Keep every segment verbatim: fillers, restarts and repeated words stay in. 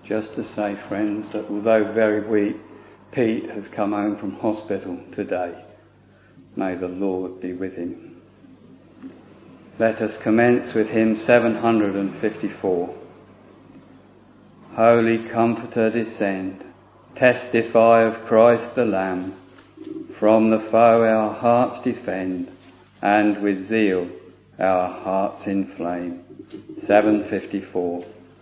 just to say, friends, that although very weak, Pete has come home from hospital today. May the Lord be with him. Let us commence with hymn seven hundred fifty-four. Holy Comforter, descend, testify of Christ the Lamb, from the foe our hearts defend, and with zeal our hearts inflame. seven fifty-four.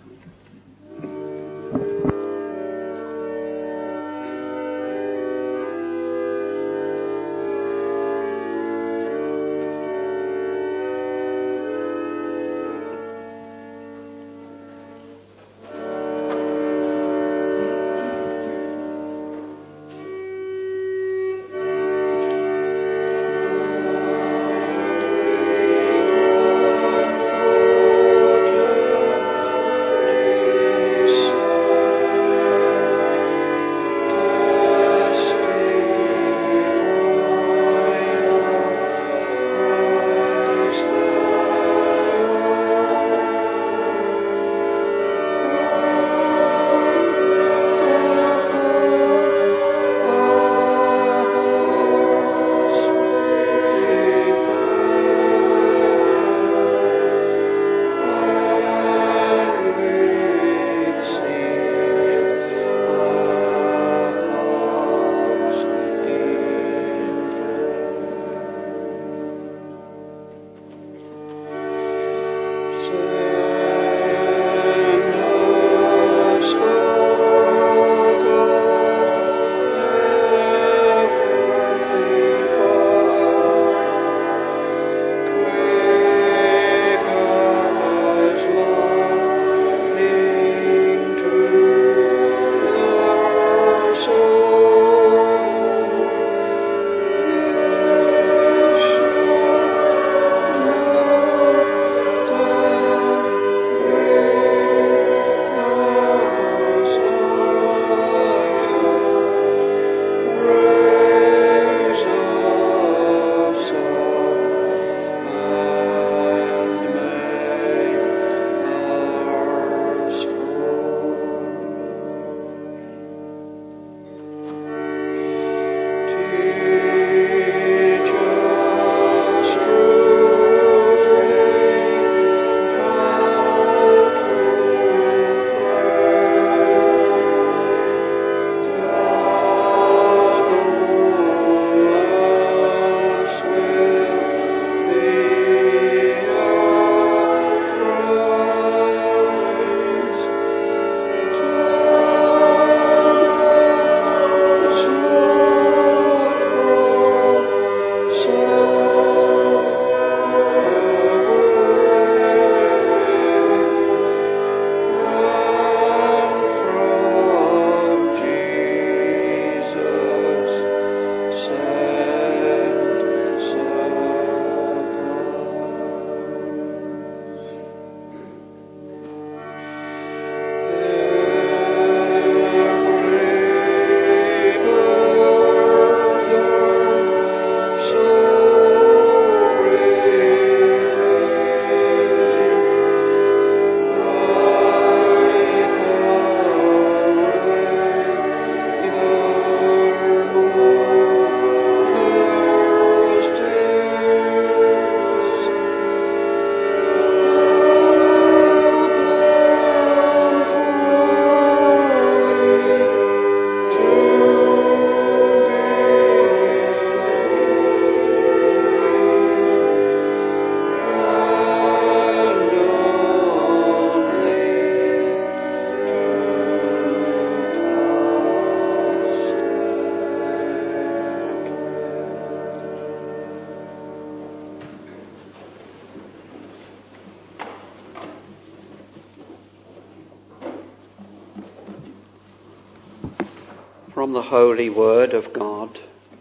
From the Holy Word of God,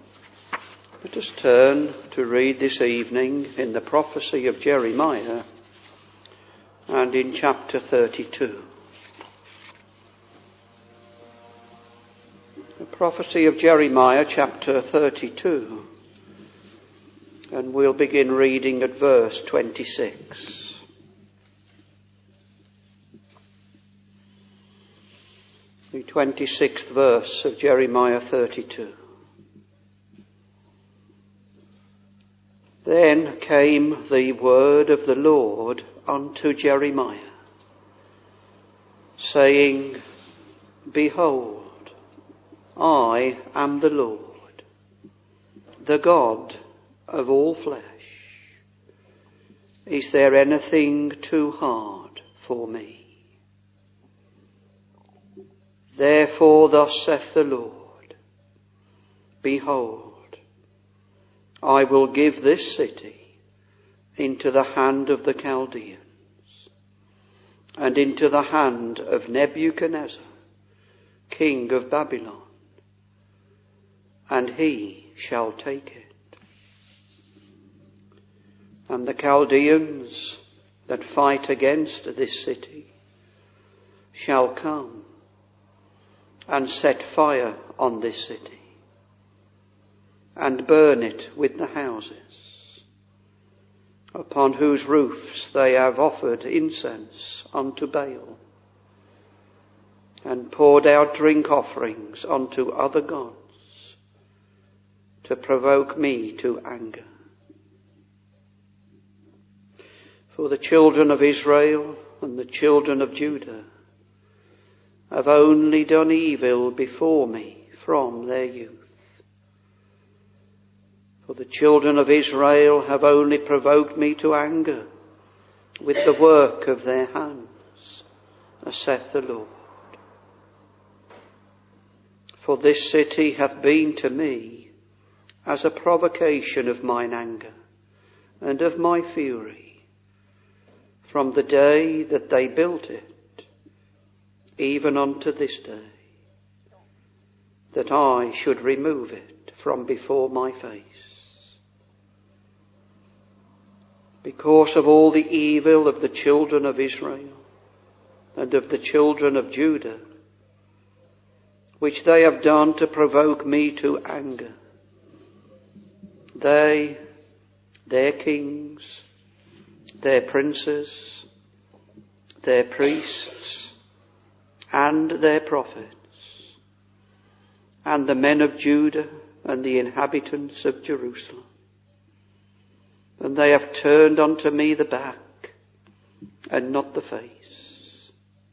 let us turn to read this evening in the prophecy of Jeremiah and in chapter thirty-two. The prophecy of Jeremiah, chapter thirty-two, and we'll begin reading at verse twenty-six. The twenty-sixth verse of Jeremiah thirty-two. Then came the word of the Lord unto Jeremiah, saying, Behold, I am the Lord, the God of all flesh. Is there anything too hard for me? Therefore thus saith the Lord, Behold, I will give this city into the hand of the Chaldeans, and into the hand of Nebuchadnezzar, king of Babylon, and he shall take it. And the Chaldeans that fight against this city shall come and set fire on this city, and burn it with the houses, upon whose roofs they have offered incense unto Baal, and poured out drink offerings unto other gods, to provoke me to anger. For the children of Israel and the children of Judah have only done evil before me from their youth. For the children of Israel have only provoked me to anger with the work of their hands, as saith the Lord. For this city hath been to me as a provocation of mine anger and of my fury, from the day that they built it, even unto this day, that I should remove it from before my face. Because of all the evil of the children of Israel and of the children of Judah, which they have done to provoke me to anger, they, their kings, their princes, their priests, and their prophets, and the men of Judah and the inhabitants of Jerusalem. And they have turned unto me the back, and not the face.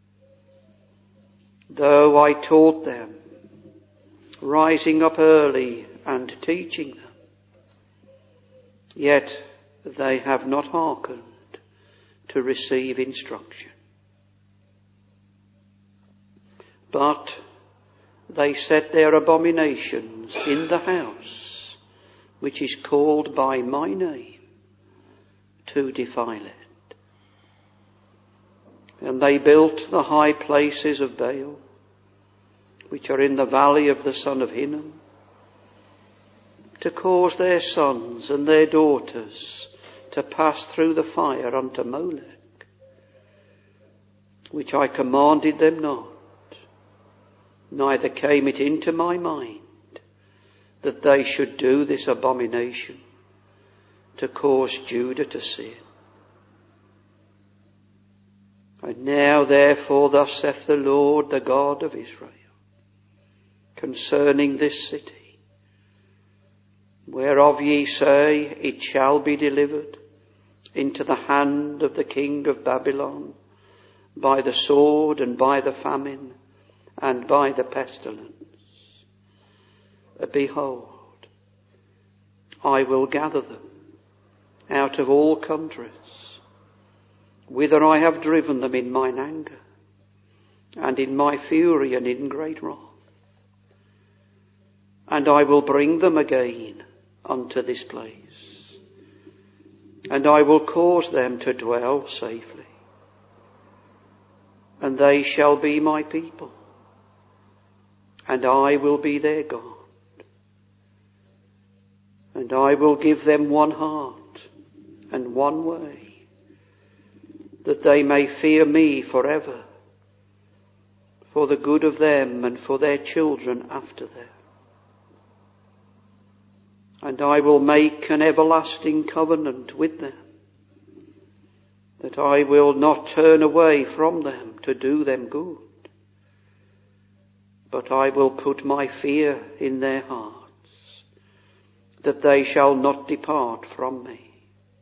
Though I taught them, rising up early and teaching them, yet they have not hearkened to receive instruction. But they set their abominations in the house which is called by my name, to defile it. And they built the high places of Baal, which are in the valley of the son of Hinnom, to cause their sons and their daughters to pass through the fire unto Molech, which I commanded them not. Neither came it into my mind that they should do this abomination, to cause Judah to sin. And now therefore thus saith the Lord, the God of Israel, concerning this city, whereof ye say, it shall be delivered into the hand of the king of Babylon, by the sword and by the famine, and by the pestilence. Behold, I will gather them out of all countries, whither I have driven them in mine anger, and in my fury, and in great wrath. And I will bring them again unto this place, and I will cause them to dwell safely, and they shall be my people, and I will be their God. And I will give them one heart and one way, that they may fear me forever, for the good of them and for their children after them. And I will make an everlasting covenant with them, that I will not turn away from them to do them good, but I will put my fear in their hearts, that they shall not depart from me.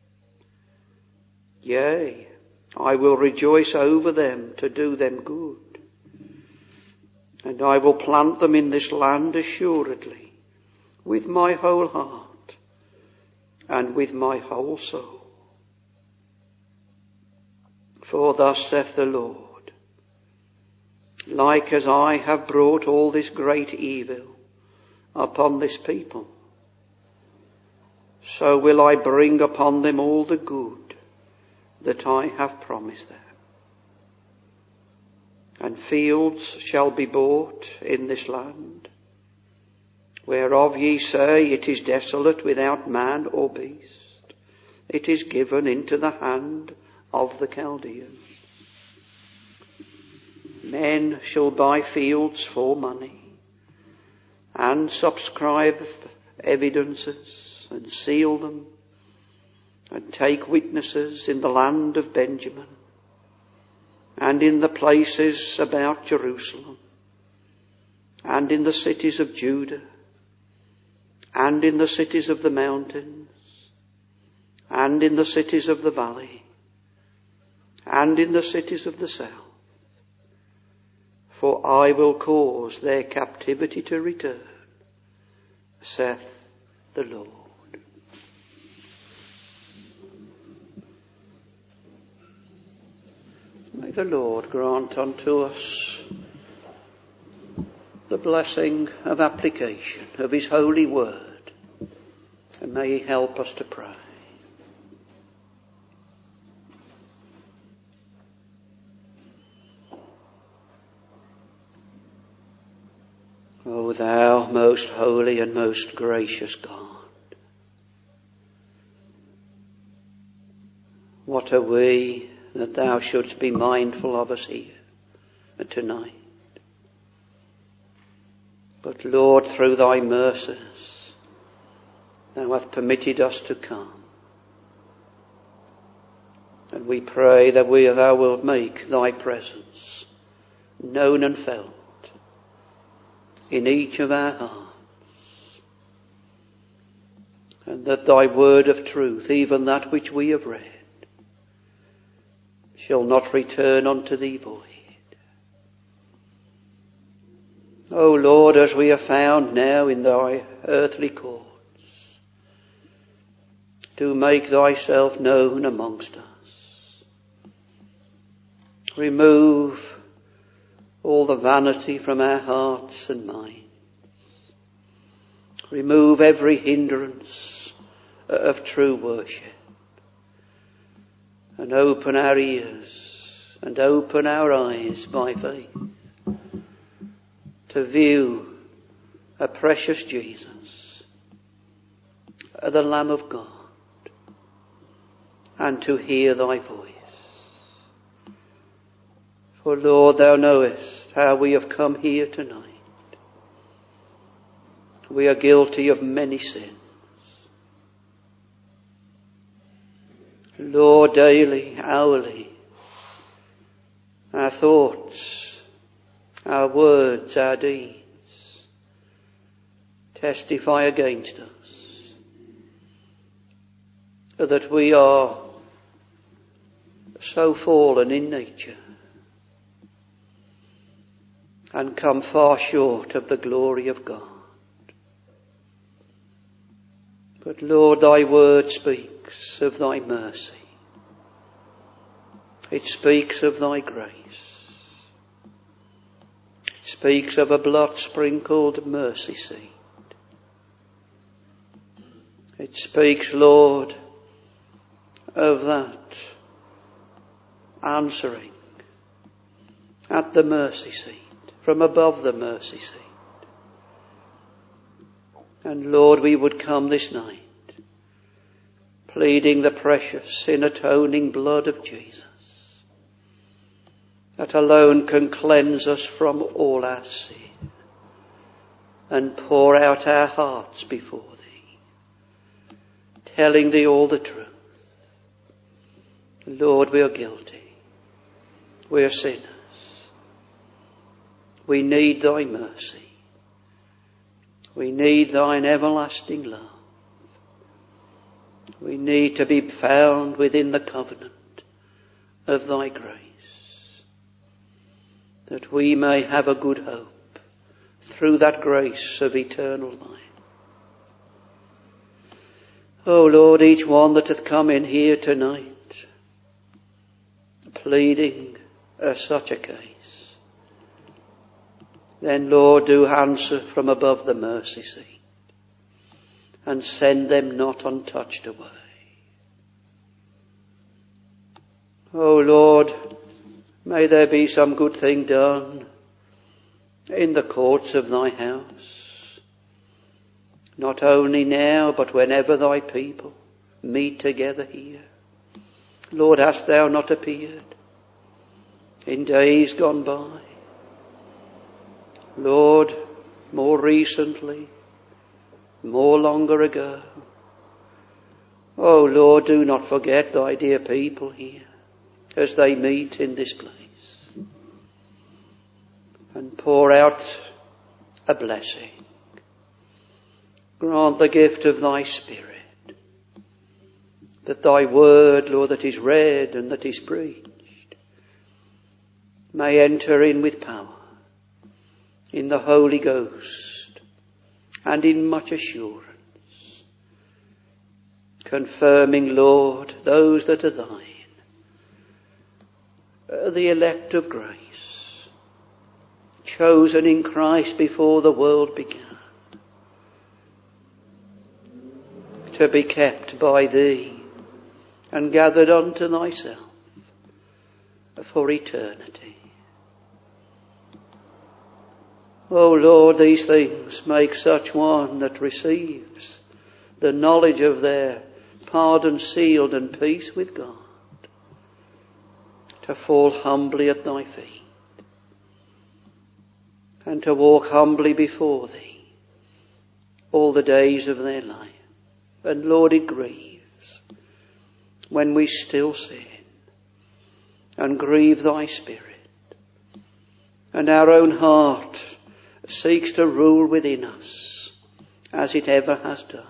Yea, I will rejoice over them to do them good, and I will plant them in this land assuredly, with my whole heart and with my whole soul. For thus saith the Lord, like as I have brought all this great evil upon this people, so will I bring upon them all the good that I have promised them. And fields shall be bought in this land, whereof ye say, it is desolate without man or beast. It is given into the hand of the Chaldeans. Men shall buy fields for money, and subscribe evidences, and seal them, and take witnesses in the land of Benjamin, and in the places about Jerusalem, and in the cities of Judah, and in the cities of the mountains, and in the cities of the valley, and in the cities of the south. For I will cause their captivity to return, saith the Lord. May the Lord grant unto us the blessing of application of his holy word, and may he help us to pray. O thou most holy and most gracious God, what are we that thou shouldst be mindful of us here tonight? But Lord, through thy mercies, thou hast permitted us to come. And we pray that we, thou wilt make thy presence known and felt in each of our hearts, and that thy word of truth, even that which we have read, shall not return unto thee void. O Lord, as we are found now in thy earthly courts, do make thyself known amongst us. Remove all the vanity from our hearts and minds. Remove every hindrance of true worship. And open our ears and open our eyes by faith to view a precious Jesus, the Lamb of God, and to hear thy voice. For Lord, thou knowest how we have come here tonight. We are guilty of many sins. Lord, daily, hourly, our thoughts, our words, our deeds testify against us that we are so fallen in nature and come far short of the glory of God. But Lord, thy word speaks of thy mercy. It speaks of thy grace. It speaks of a blood-sprinkled mercy seat. It speaks, Lord, of that answering at the mercy seat, from above the mercy seat. And Lord, we would come this night pleading the precious sin atoning blood of Jesus, that alone can cleanse us from all our sin and pour out our hearts before thee, telling thee all the truth. Lord, we are guilty. We are sinners. We need thy mercy. We need thine everlasting love. We need to be found within the covenant of thy grace, that we may have a good hope through that grace of eternal life. O Lord, each one that hath come in here tonight, pleading uh, such a case, then, Lord, do answer from above the mercy seat and send them not untouched away. O Lord, may there be some good thing done in the courts of thy house, not only now, but whenever thy people meet together here. Lord, hast thou not appeared in days gone by? Lord, more recently, more longer ago. Oh Lord, do not forget thy dear people here as they meet in this place, and pour out a blessing. Grant the gift of thy Spirit, that thy word, Lord, that is read and that is preached, may enter in with power in the Holy Ghost and in much assurance, confirming, Lord, those that are thine, the elect of grace, chosen in Christ before the world began, to be kept by thee and gathered unto thyself for eternity. O Lord, these things make such one that receives the knowledge of their pardon sealed and peace with God to fall humbly at thy feet and to walk humbly before thee all the days of their life. And Lord, it grieves when we still sin and grieve thy Spirit, and our own heart seeks to rule within us as it ever has done.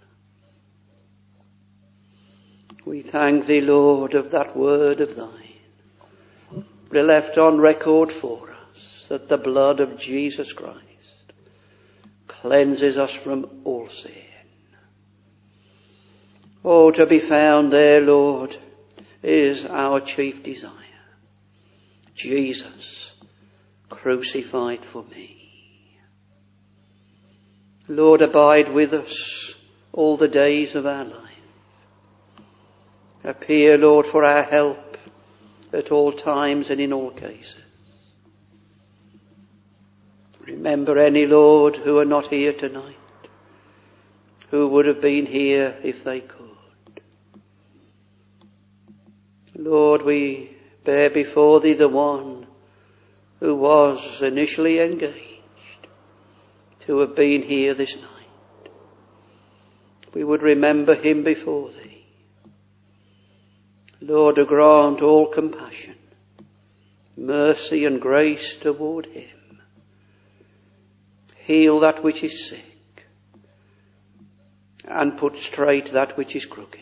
We thank thee, Lord, of that word of thine, left on record for us, that the blood of Jesus Christ cleanses us from all sin. Oh, to be found there, Lord, is our chief desire. Jesus crucified for me. Lord, abide with us all the days of our life. Appear, Lord, for our help at all times and in all cases. Remember any, Lord, who are not here tonight, who would have been here if they could. Lord, we bear before thee the one who was initially engaged to have been here this night. We would remember him before thee. Lord, grant all compassion, mercy and grace toward him. Heal that which is sick and put straight that which is crooked.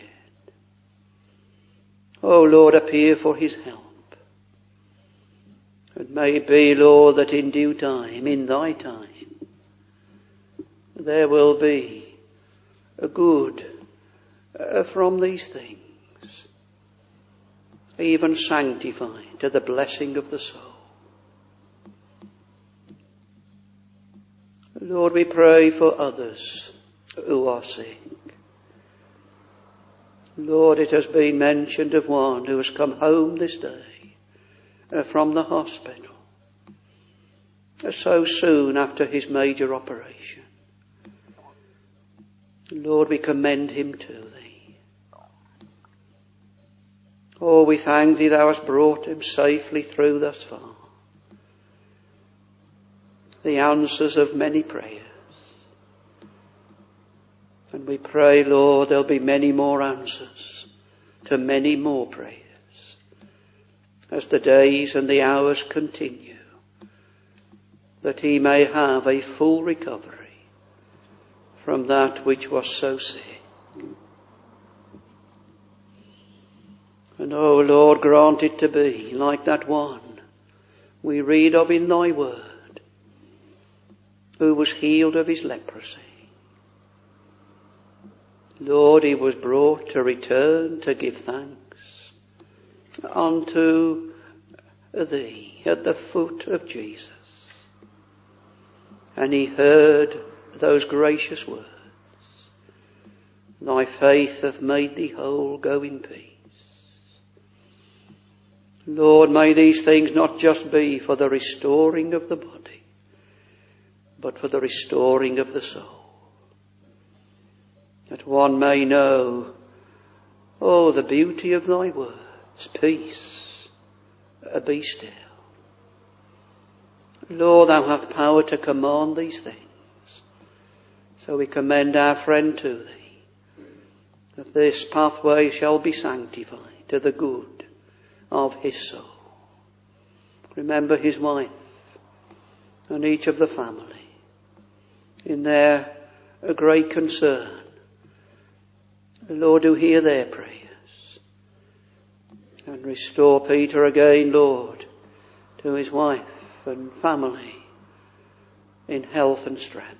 O Lord, appear for his help. It may be, Lord, that in due time, in thy time, there will be a good uh, from these things, even sanctified to the blessing of the soul. Lord, we pray for others who are sick. Lord, it has been mentioned of one who has come home this day uh, from the hospital uh, so soon after his major operation. Lord, we commend him to thee. Oh, we thank thee thou hast brought him safely through thus far. The answers of many prayers. And we pray, Lord, there'll be many more answers to many more prayers as the days and the hours continue that he may have a full recovery from that which was so sick. And, O Lord, grant it to be like that one we read of in thy word, who was healed of his leprosy. Lord, he was brought to return to give thanks unto thee at the foot of Jesus. And he heard those gracious words, thy faith hath made thee whole, go in peace. Lord, may these things not just be for the restoring of the body, but for the restoring of the soul. That one may know, oh, the beauty of thy words, peace, be still. Lord, thou hast power to command these things. So we commend our friend to thee, that this pathway shall be sanctified to the good of his soul. Remember his wife and each of the family in their great concern. Lord, do hear their prayers and restore Peter again, Lord, to his wife and family in health and strength.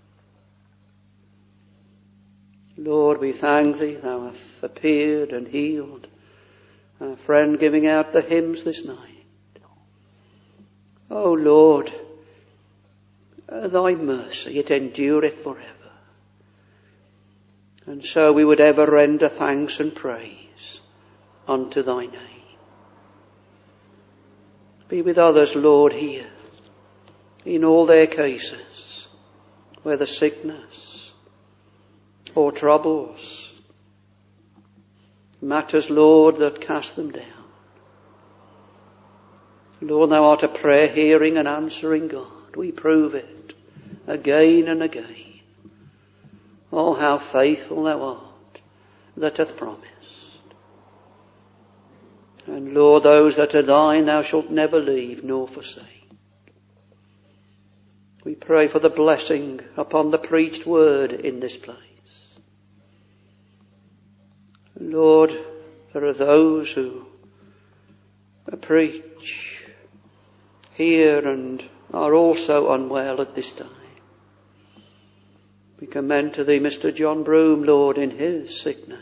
Lord, we thank thee, thou hast appeared and healed our friend giving out the hymns this night. O Lord, thy mercy, it endureth forever. And so we would ever render thanks and praise unto thy name. Be with others, Lord, here, in all their cases, whether sickness or troubles, matters, Lord, that cast them down. Lord, thou art a prayer hearing and answering God. We prove it again and again. Oh, how faithful thou art that hath promised. And Lord, those that are thine thou shalt never leave nor forsake. We pray for the blessing upon the preached word in this place. Lord, there are those who preach here and are also unwell at this time. We commend to thee Mister John Broom, Lord, in his sickness.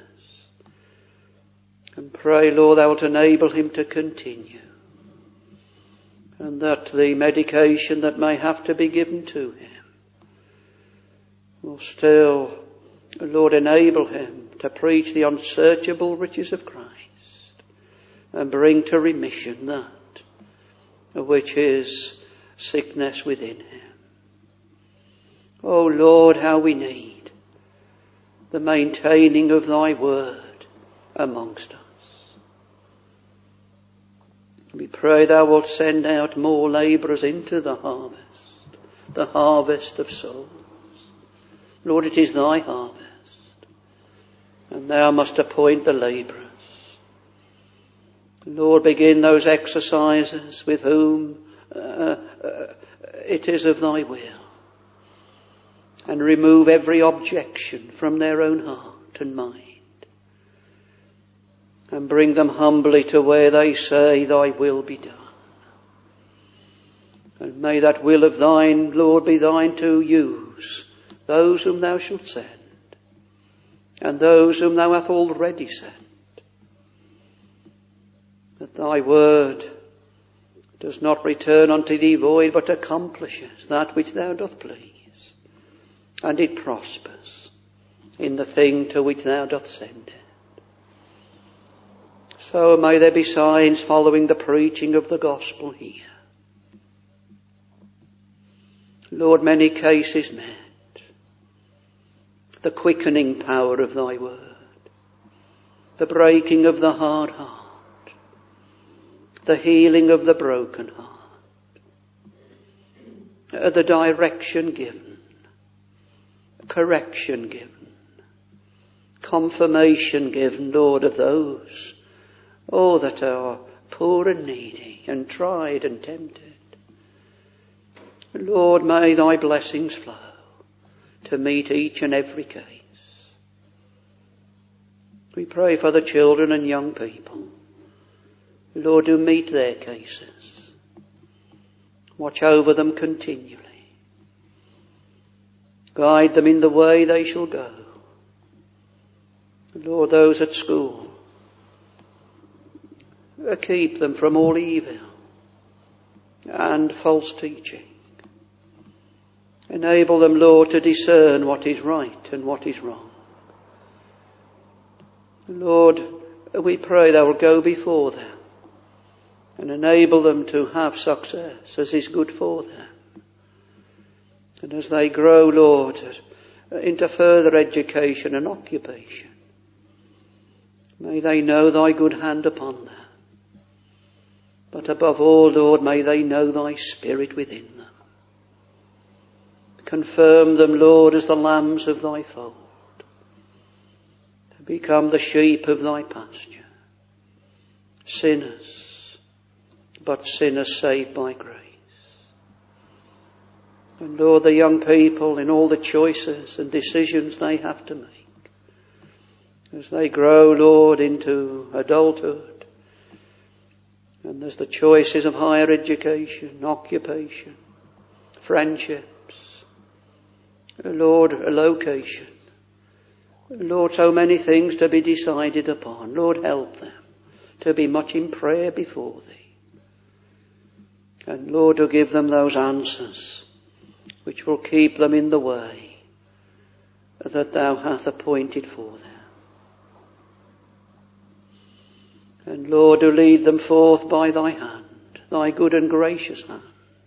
And pray, Lord, thou wilt enable him to continue. And that the medication that may have to be given to him will still, Lord, enable him to preach the unsearchable riches of Christ and bring to remission that which is sickness within him. Oh Lord, how we need the maintaining of thy word amongst us. We pray thou wilt send out more labourers into the harvest, the harvest of souls. Lord, it is thy harvest, and thou must appoint the labourers. Lord, begin those exercises with whom uh, uh, it is of thy will, and remove every objection from their own heart and mind, and bring them humbly to where they say, thy will be done. And may that will of thine, Lord, be thine to use those whom thou shalt send, and those whom thou hast already sent. That thy word does not return unto thee void, but accomplishes that which thou doth please. And it prospers in the thing to which thou doth send it. So may there be signs following the preaching of the gospel here. Lord, many cases met. The quickening power of thy word. The breaking of the hard heart. The healing of the broken heart. The direction given. Correction given. Confirmation given, Lord, of those, oh, that are poor and needy and tried and tempted. Lord, may thy blessings flow to meet each and every case. We pray for the children and young people. Lord, do meet their cases. Watch over them continually. Guide them in the way they shall go. Lord, those at school, keep them from all evil and false teaching. Enable them, Lord, to discern what is right and what is wrong. Lord, we pray thou will go before them and enable them to have success as is good for them. And as they grow, Lord, into further education and occupation, may they know thy good hand upon them. But above all, Lord, may they know thy Spirit within them. Confirm them, Lord, as the lambs of thy fold, to become the sheep of thy pasture. Sinners, but sinners saved by grace. And Lord, the young people in all the choices and decisions they have to make, as they grow, Lord, into adulthood, and there's the choices of higher education, occupation, friendships, Lord, a location. Lord, so many things to be decided upon. Lord, help them to be much in prayer before thee. And Lord, to give them those answers which will keep them in the way that thou hast appointed for them. And Lord, to lead them forth by thy hand, thy good and gracious hand.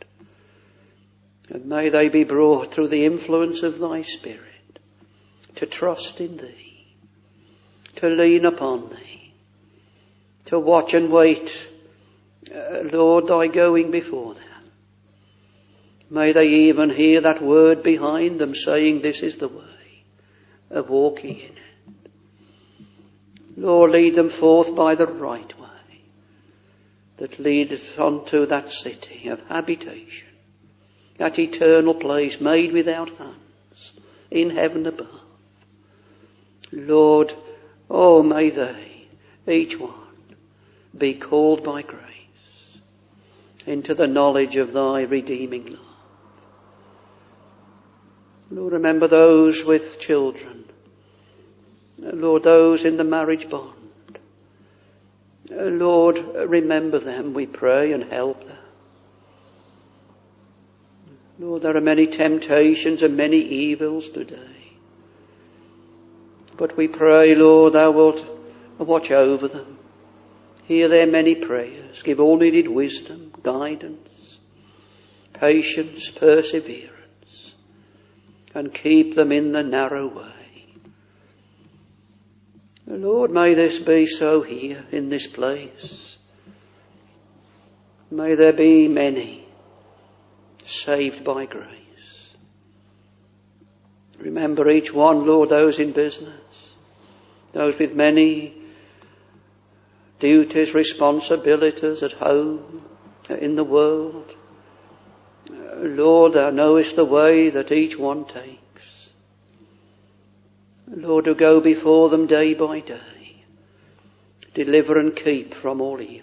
And may they be brought through the influence of thy Spirit to trust in thee, to lean upon thee, to watch and wait, uh, Lord, thy going before them. May they even hear that word behind them saying, this is the way of walking in it. Lord, lead them forth by the right way that leadeth unto that city of habitation, that eternal place made without hands in heaven above. Lord, oh, may they, each one, be called by grace into the knowledge of thy redeeming love. Lord, remember those with children. Lord, those in the marriage bond. Lord, remember them, we pray, and help them. Lord, there are many temptations and many evils today. But we pray, Lord, thou wilt watch over them. Hear their many prayers. Give all needed wisdom, guidance, patience, perseverance, and keep them in the narrow way. Lord, may this be so here in this place. May there be many saved by grace. Remember each one, Lord, those in business, those with many duties, responsibilities at home, in the world. Lord, thou knowest the way that each one takes. Lord, to go before them day by day, deliver and keep from all evil.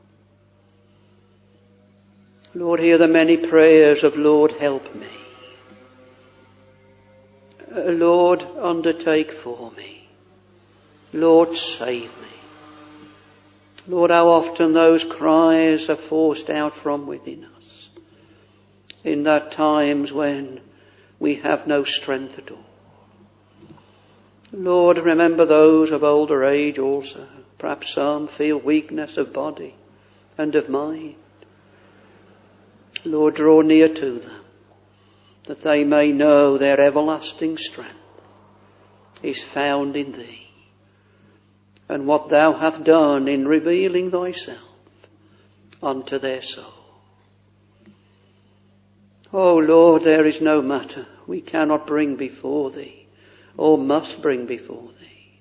Lord, hear the many prayers of Lord, help me. Lord, undertake for me. Lord, save me. Lord, how often those cries are forced out from within us in that times when we have no strength at all. Lord, remember those of older age also. Perhaps some feel weakness of body and of mind. Lord, draw near to them, that they may know their everlasting strength is found in thee, and what thou hast done in revealing thyself unto their soul. Oh Lord, there is no matter we cannot bring before thee, or must bring before thee.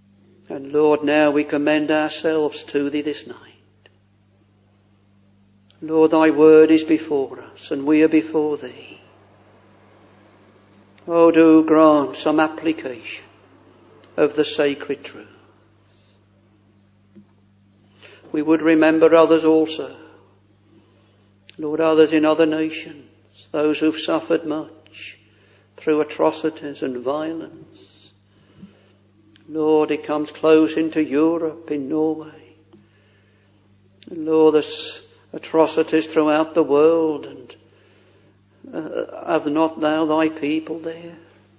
And Lord, now we commend ourselves to thee this night. Lord, thy word is before us and we are before thee. Oh, do grant some application of the sacred truths. We would remember others also. Lord, others in other nations, those who've suffered much through atrocities and violence. Lord, it comes close into Europe, in Norway. Lord, there's atrocities throughout the world, and uh, have not thou thy people there?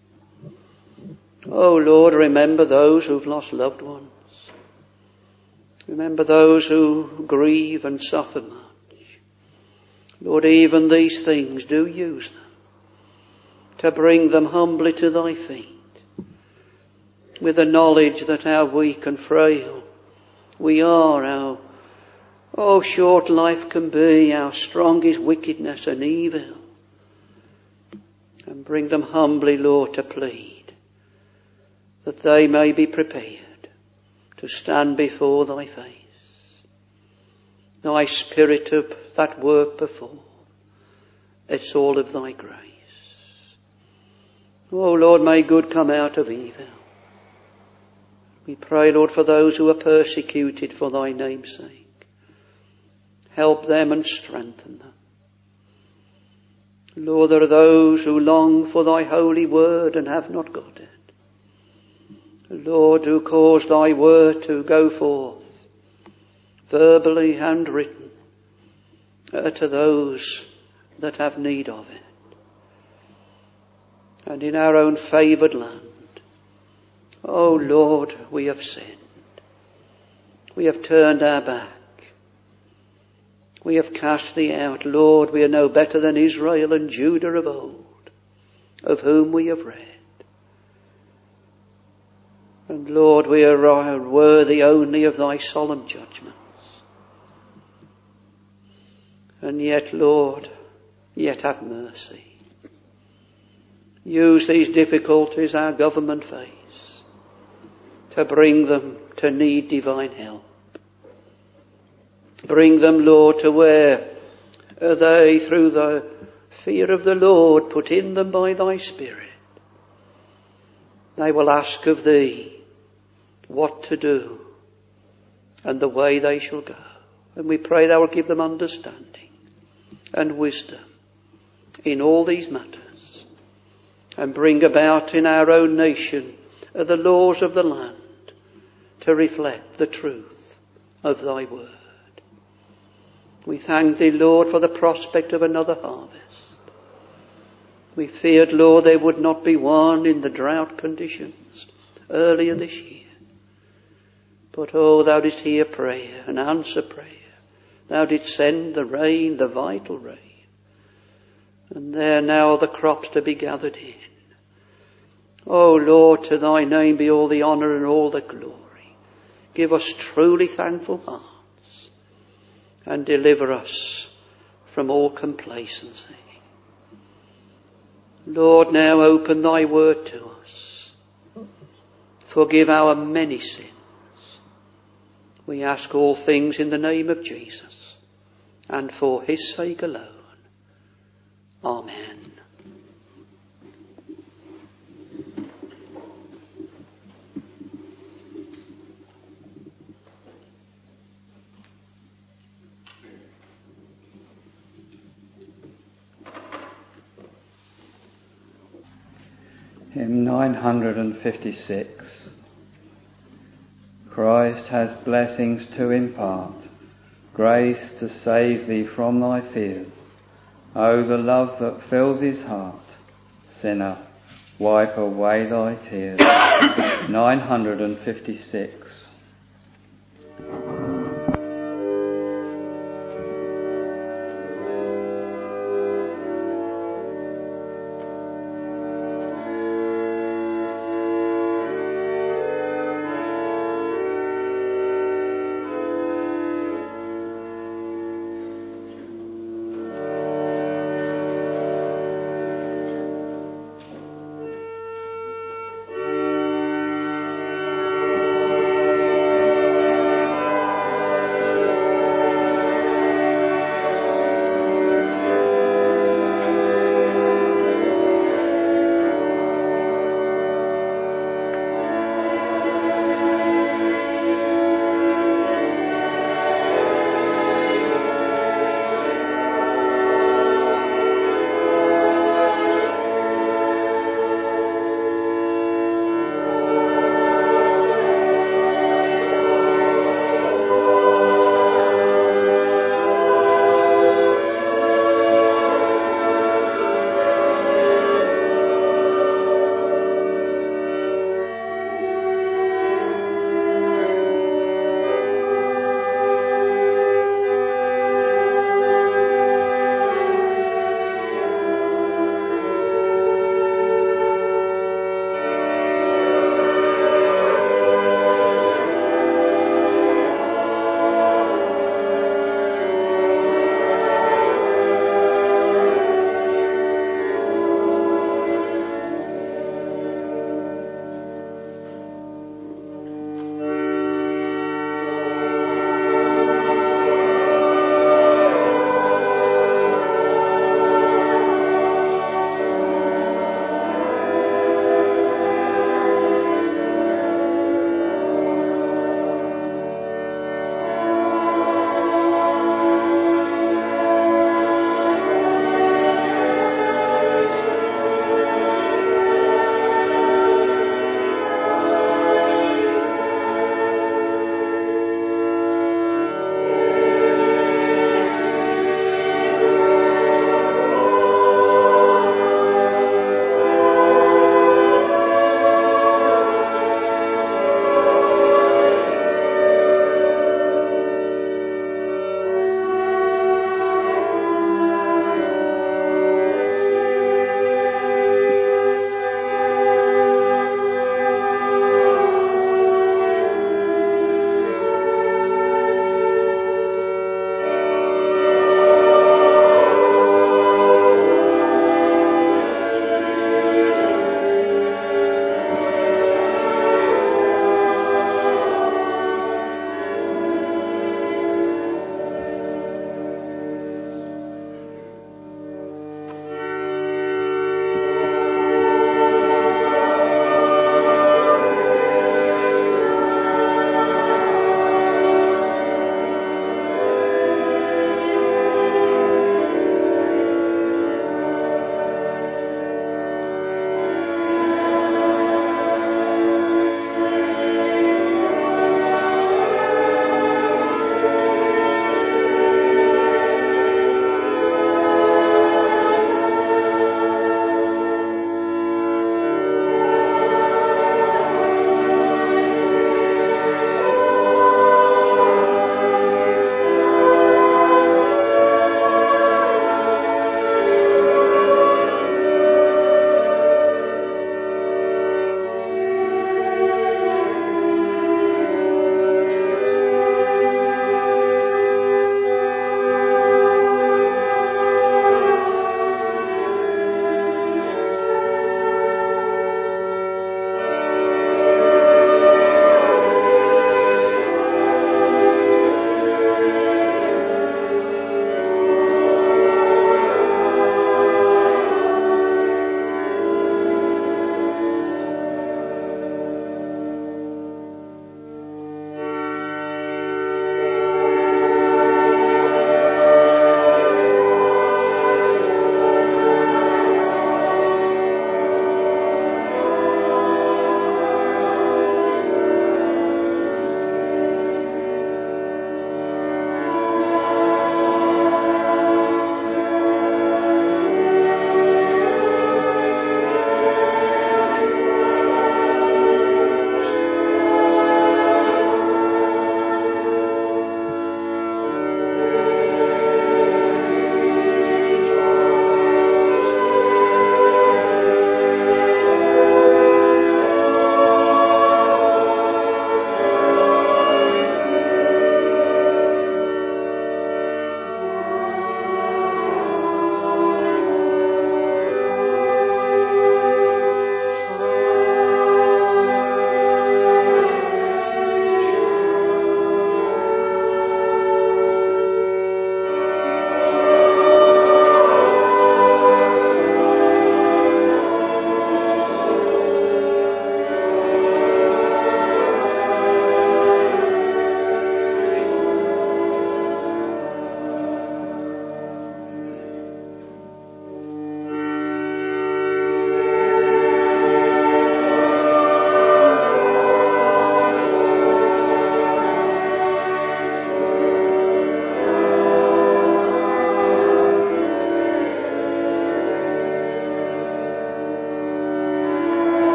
Oh Lord, remember those who've lost loved ones. Remember those who grieve and suffer much. Lord, even these things, do use them to bring them humbly to thy feet, with the knowledge that how weak and frail we are, how oh short life can be, how strong is wickedness and evil. And bring them humbly, Lord, to plead that they may be prepared to stand before thy face. Thy Spirit of that work before, it's all of thy grace. Oh Lord, may good come out of evil. We pray, Lord, for those who are persecuted for thy name's sake. Help them and strengthen them. Lord, there are those who long for thy holy word and have not got it. Lord, who cause thy word to go forth, verbally and written, uh, to those that have need of it. And in our own favoured land, oh Lord, we have sinned. We have turned our back. We have cast thee out. Lord, we are no better than Israel and Judah of old, of whom we have read. And Lord, we are worthy only of thy solemn judgments. And yet, Lord, yet have mercy. Use these difficulties our government face to bring them to need divine help. Bring them, Lord, to where they, through the fear of the Lord put in them by thy Spirit, they will ask of thee what to do and the way they shall go. And we pray thou will give them understanding and wisdom in all these matters, and bring about in our own nation the laws of the land to reflect the truth of thy word. We thank thee, Lord, for the prospect of another harvest. We feared, Lord, there would not be one in the drought conditions earlier this year. But, oh, thou didst hear prayer and answer prayer. Thou didst send the rain, the vital rain. And there now are the crops to be gathered in. Oh, Lord, to thy name be all the honour and all the glory. Give us truly thankful hearts and deliver us from all complacency. Lord, now open thy word to us. Forgive our many sins. We ask all things in the name of Jesus and for his sake alone. Amen. Hymn nine hundred fifty-six. Christ has blessings to impart, grace to save thee from thy fears. Oh, the love that fills his heart, sinner, wipe away thy tears. nine hundred fifty-six. Thank you.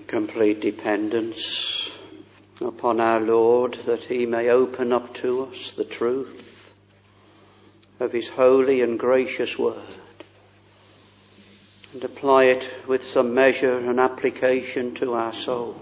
complete dependence upon our Lord, that he may open up to us the truth of his holy and gracious word and apply it with some measure and application to our souls.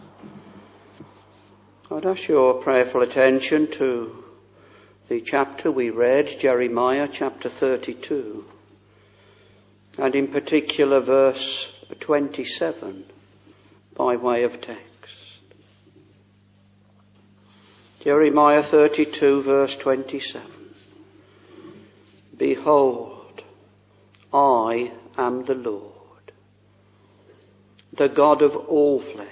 I'd ask your prayerful attention to the chapter we read, Jeremiah chapter thirty-two, and in particular verse twenty-seven by way of text. Jeremiah thirty-two verse twenty-seven. Behold, I am the Lord, the God of all flesh.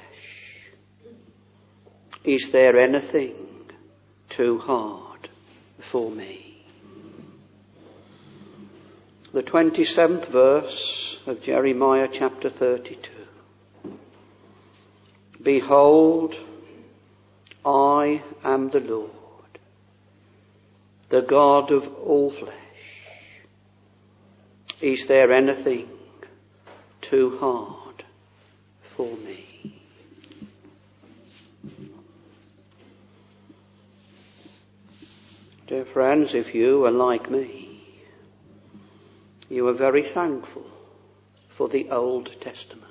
Is there anything too hard for me? The twenty-seventh verse of Jeremiah chapter thirty-two. Behold, I am the Lord, the God of all flesh. Is there anything too hard for me? Dear friends, if you are like me, you are very thankful for the Old Testament.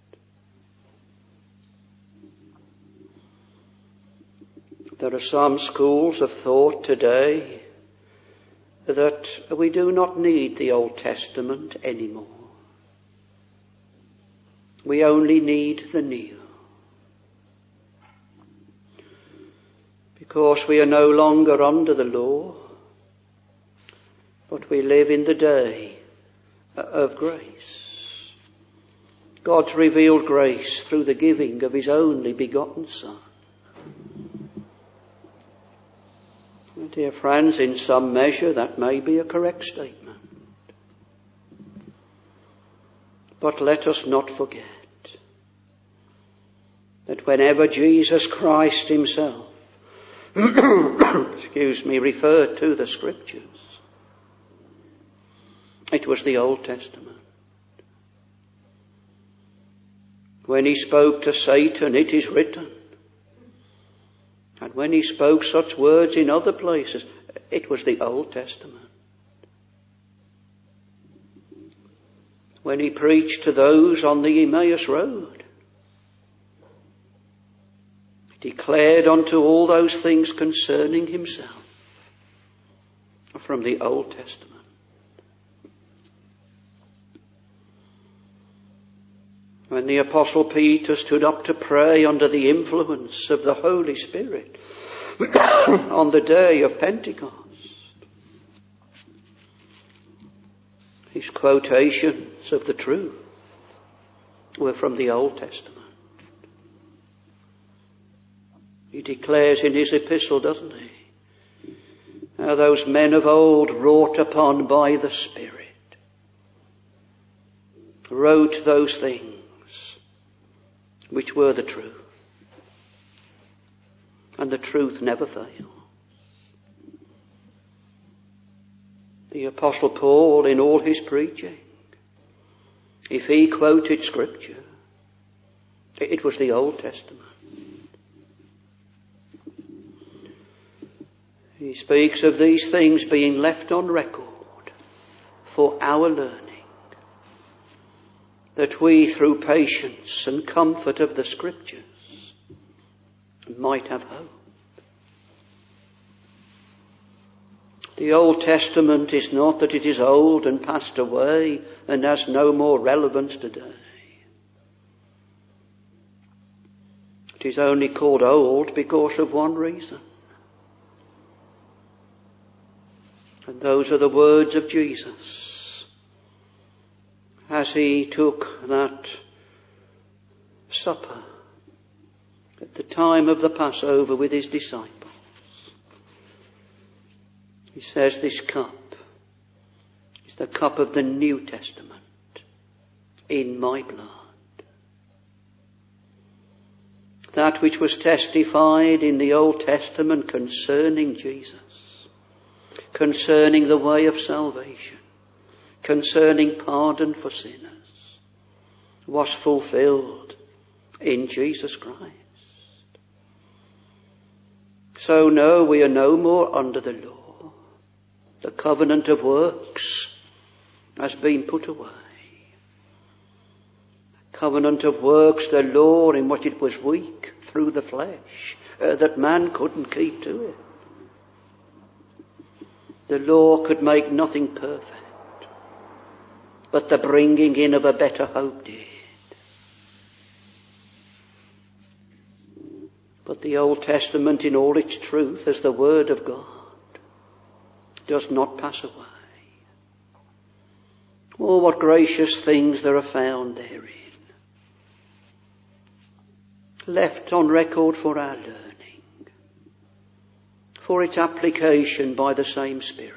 There are some schools of thought today that we do not need the Old Testament anymore. We only need the New. Because we are no longer under the law, but we live in the day of grace. God's revealed grace through the giving of his only begotten Son. And dear friends, in some measure that may be a correct statement. But let us not forget that whenever Jesus Christ himself excuse me, referred to the Scriptures, it was the Old Testament. When he spoke to Satan, it is written. And when he spoke such words in other places, it was the Old Testament. When he preached to those on the Emmaus Road, declared unto all those things concerning himself from the Old Testament. When the Apostle Peter stood up to pray under the influence of the Holy Spirit on the day of Pentecost, his quotations of the truth were from the Old Testament. He declares in his epistle, doesn't he, how those men of old, wrought upon by the Spirit, wrote those things which were the truth. And the truth never fails. The Apostle Paul, in all his preaching, if he quoted Scripture, it was the Old Testament. He speaks of these things being left on record for our learning, that we, through patience and comfort of the Scriptures, might have hope. The Old Testament is not that it is old and passed away and has no more relevance today. It is only called old because of one reason. And those are the words of Jesus as he took that supper at the time of the Passover with his disciples. He says, this cup is the cup of the New Testament in my blood. That which was testified in the Old Testament concerning Jesus, concerning the way of salvation, concerning pardon for sinners, was fulfilled in Jesus Christ. So no, we are no more under the law. The covenant of works has been put away. The covenant of works, the law in which it was weak through the flesh, uh, that man couldn't keep to it. The law could make nothing perfect, but the bringing in of a better hope did. But the Old Testament in all its truth as the Word of God does not pass away. Oh, what gracious things there are found therein, left on record for our learning, for its application by the same Spirit.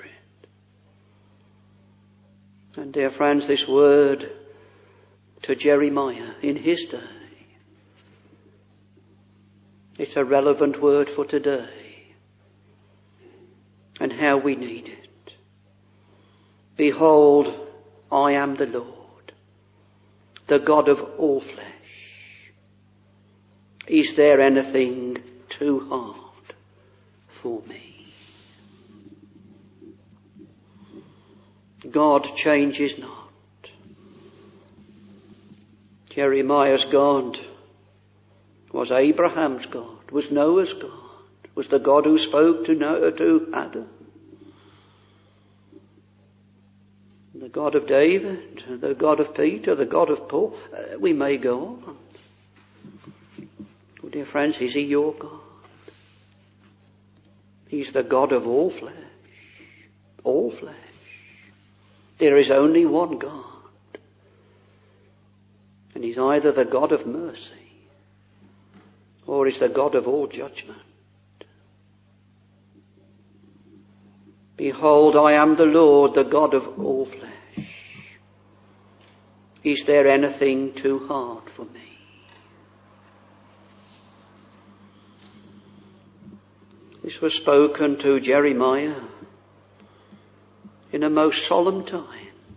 And dear friends, this word to Jeremiah in his day, it's a relevant word for today and how we need it. Behold, I am the Lord, the God of all flesh. Is there anything too hard for me? God changes not. Jeremiah's God was Abraham's God, was Noah's God, was the God who spoke to Noah, to Adam. The God of David, the God of Peter, the God of Paul. Uh, we may go on. Oh, dear friends, is he your God? He's the God of all flesh. All flesh. There is only one God. And he's either the God of mercy or is the God of all judgment. Behold, I am the Lord, the God of all flesh. Is there anything too hard for me? This was spoken to Jeremiah in a most solemn time.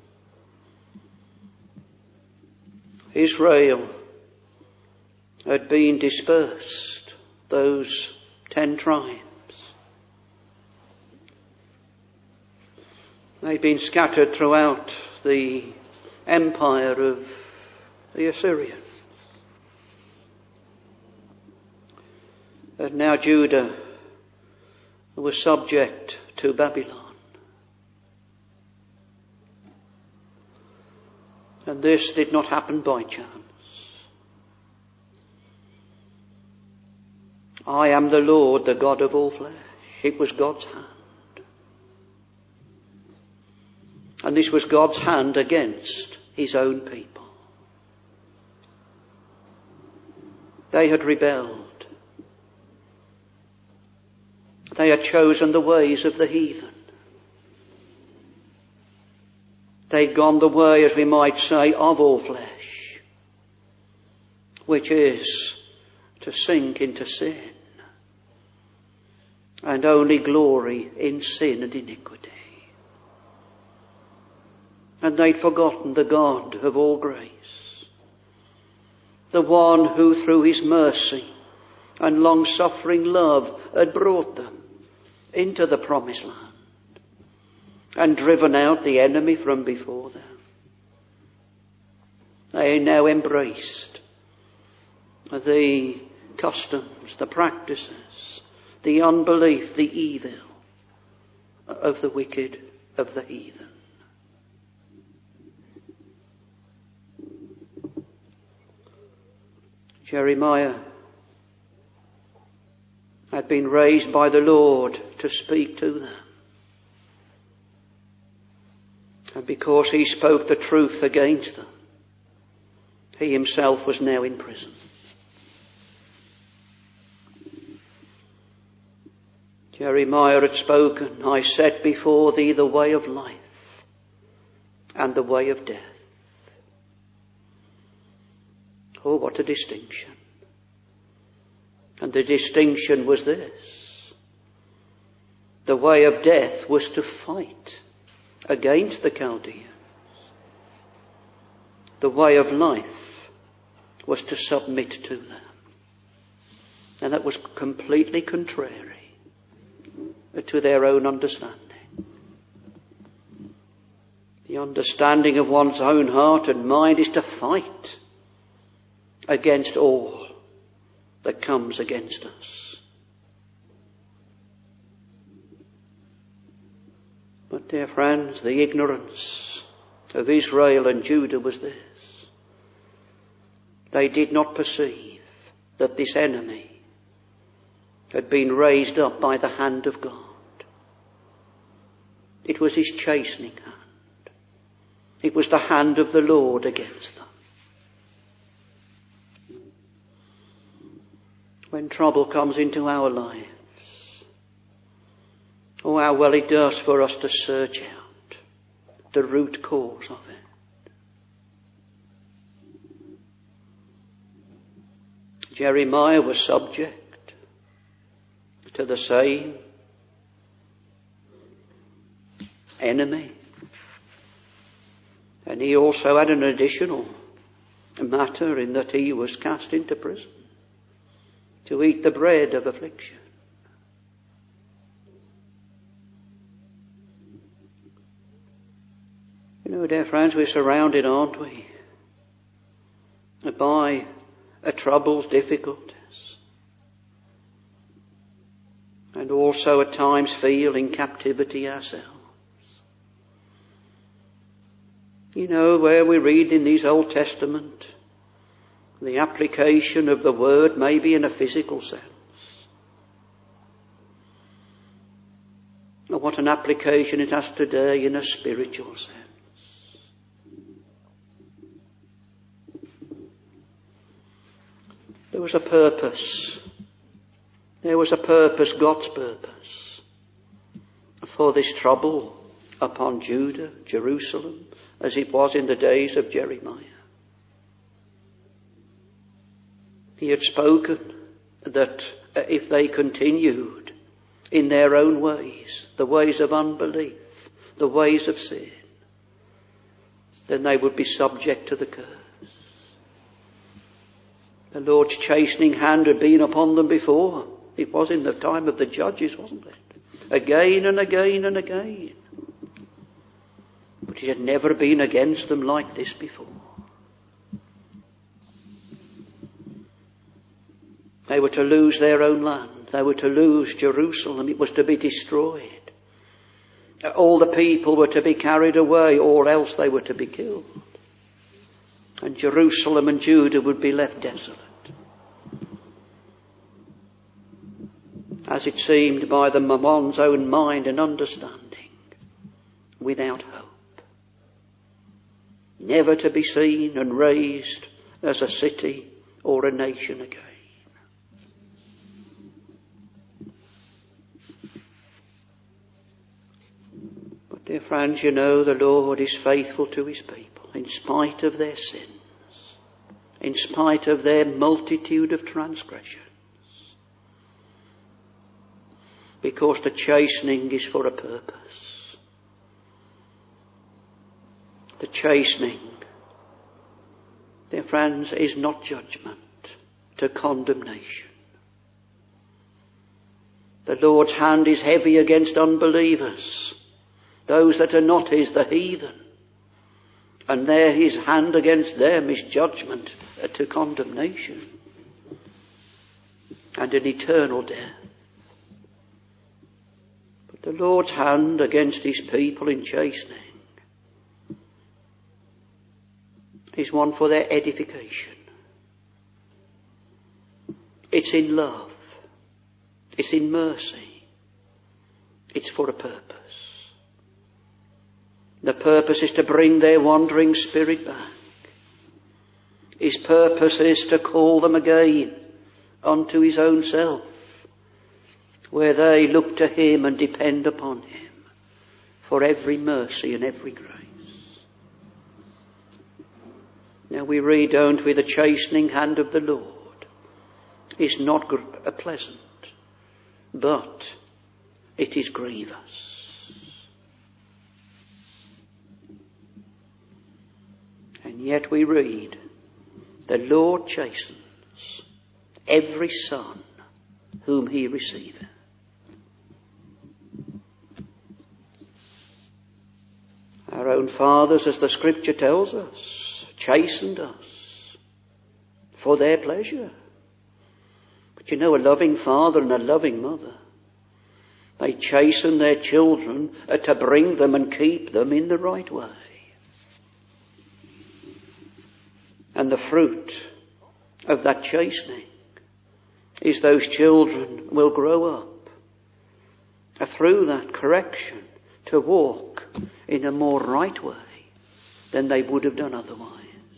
Israel had been dispersed, those ten tribes. They'd been scattered throughout the empire of the Assyrians. And now Judah was subject to Babylon. And this did not happen by chance. I am the Lord, the God of all flesh. It was God's hand. And this was God's hand against his own people. They had rebelled. They had chosen the ways of the heathen. They'd gone the way, as we might say, of all flesh, which is to sink into sin and only glory in sin and iniquity. And they'd forgotten the God of all grace, the one who through his mercy and long-suffering love had brought them into the promised land and driven out the enemy from before them. They now embraced the customs, the practices, the unbelief, the evil of the wicked, of the heathen. Jeremiah had been raised by the Lord to speak to them. And because he spoke the truth against them, he himself was now in prison. Jeremiah had spoken, I set before thee the way of life and the way of death. Oh, what a distinction. And the distinction was this. The way of death was to fight against the Chaldeans. The way of life was to submit to them. And that was completely contrary to their own understanding. The understanding of one's own heart and mind is to fight against all that comes against us. But dear friends, the ignorance of Israel and Judah was this. They did not perceive that this enemy had been raised up by the hand of God. It was his chastening hand. It was the hand of the Lord against them. When trouble comes into our lives, oh, how well it does for us to search out the root cause of it. Jeremiah was subject to the same enemy. And he also had an additional matter in that he was cast into prison to eat the bread of affliction. You know, dear friends, we're surrounded, aren't we, by uh, troubles, difficulties, and also at times feel in captivity ourselves. You know, where we read in these Old Testament, the application of the word maybe in a physical sense. Or what an application it has today in a spiritual sense. There was a purpose. There was a purpose, God's purpose, for this trouble upon Judah, Jerusalem, as it was in the days of Jeremiah. He had spoken that if they continued in their own ways, the ways of unbelief, the ways of sin, then they would be subject to the curse. The Lord's chastening hand had been upon them before. It was in the time of the judges, wasn't it? Again and again and again. But it had never been against them like this before. They were to lose their own land. They were to lose Jerusalem. It was to be destroyed. All the people were to be carried away, or else they were to be killed. And Jerusalem and Judah would be left desolate. As it seemed by the one's own mind and understanding, without hope. Never to be seen and raised as a city or a nation again. But dear friends, you know the Lord is faithful to his people in spite of their sins, in spite of their multitude of transgressions. Because the chastening is for a purpose. The chastening, dear friends, is not judgment to condemnation. The Lord's hand is heavy against unbelievers, those that are not his, the heathen. And there his hand against them is judgment to condemnation and an eternal death. But the Lord's hand against his people in chastening is one for their edification. It's in love. It's in mercy. It's for a purpose. The purpose is to bring their wandering spirit back. His purpose is to call them again unto his own self, where they look to him and depend upon him for every mercy and every grace. Now we read, don't we, the chastening hand of the Lord is not gr- pleasant, but it is grievous. And yet we read The Lord chastens every son whom he receiveth. Our own fathers, as the scripture tells us, chastened us for their pleasure. But you know, a loving father and a loving mother, they chasten their children to bring them and keep them in the right way. And the fruit of that chastening is those children will grow up through that correction to walk in a more right way than they would have done otherwise.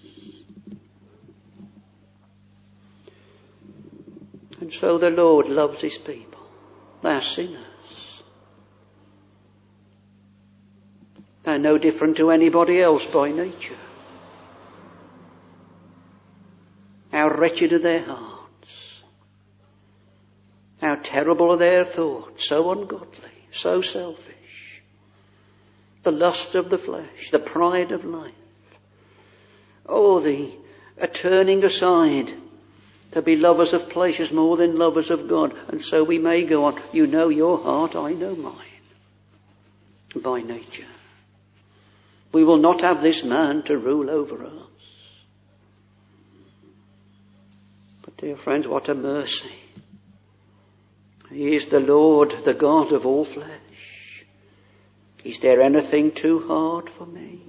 And so the Lord loves his people. They are sinners. They're no different to anybody else by nature. How wretched are their hearts. How terrible are their thoughts, so ungodly, so selfish. The lust of the flesh, the pride of life. Oh, the a turning aside to be lovers of pleasures more than lovers of God. And so we may go on. You know your heart, I know mine. By nature. We will not have this man to rule over us. But dear friends, what a mercy. He is the Lord, the God of all flesh. Is there anything too hard for me?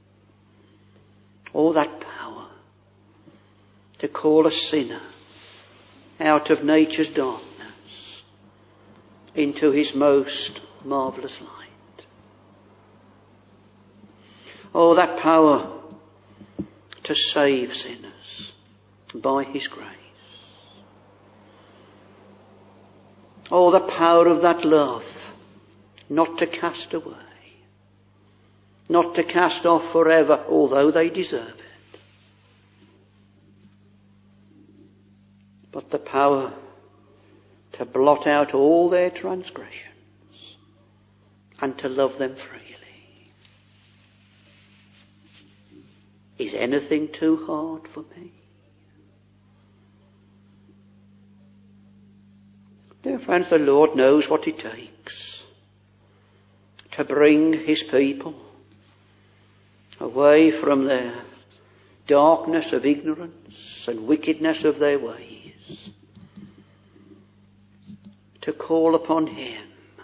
All that power to call a sinner out of nature's darkness into his most marvellous light. Oh, that power to save sinners by his grace. Oh, the power of that love not to cast away, not to cast off forever, although they deserve it. But the power to blot out all their transgressions and to love them freely. Is anything too hard for me? Dear friends, the Lord knows what it takes to bring his people away from their darkness of ignorance and wickedness of their ways, to call upon him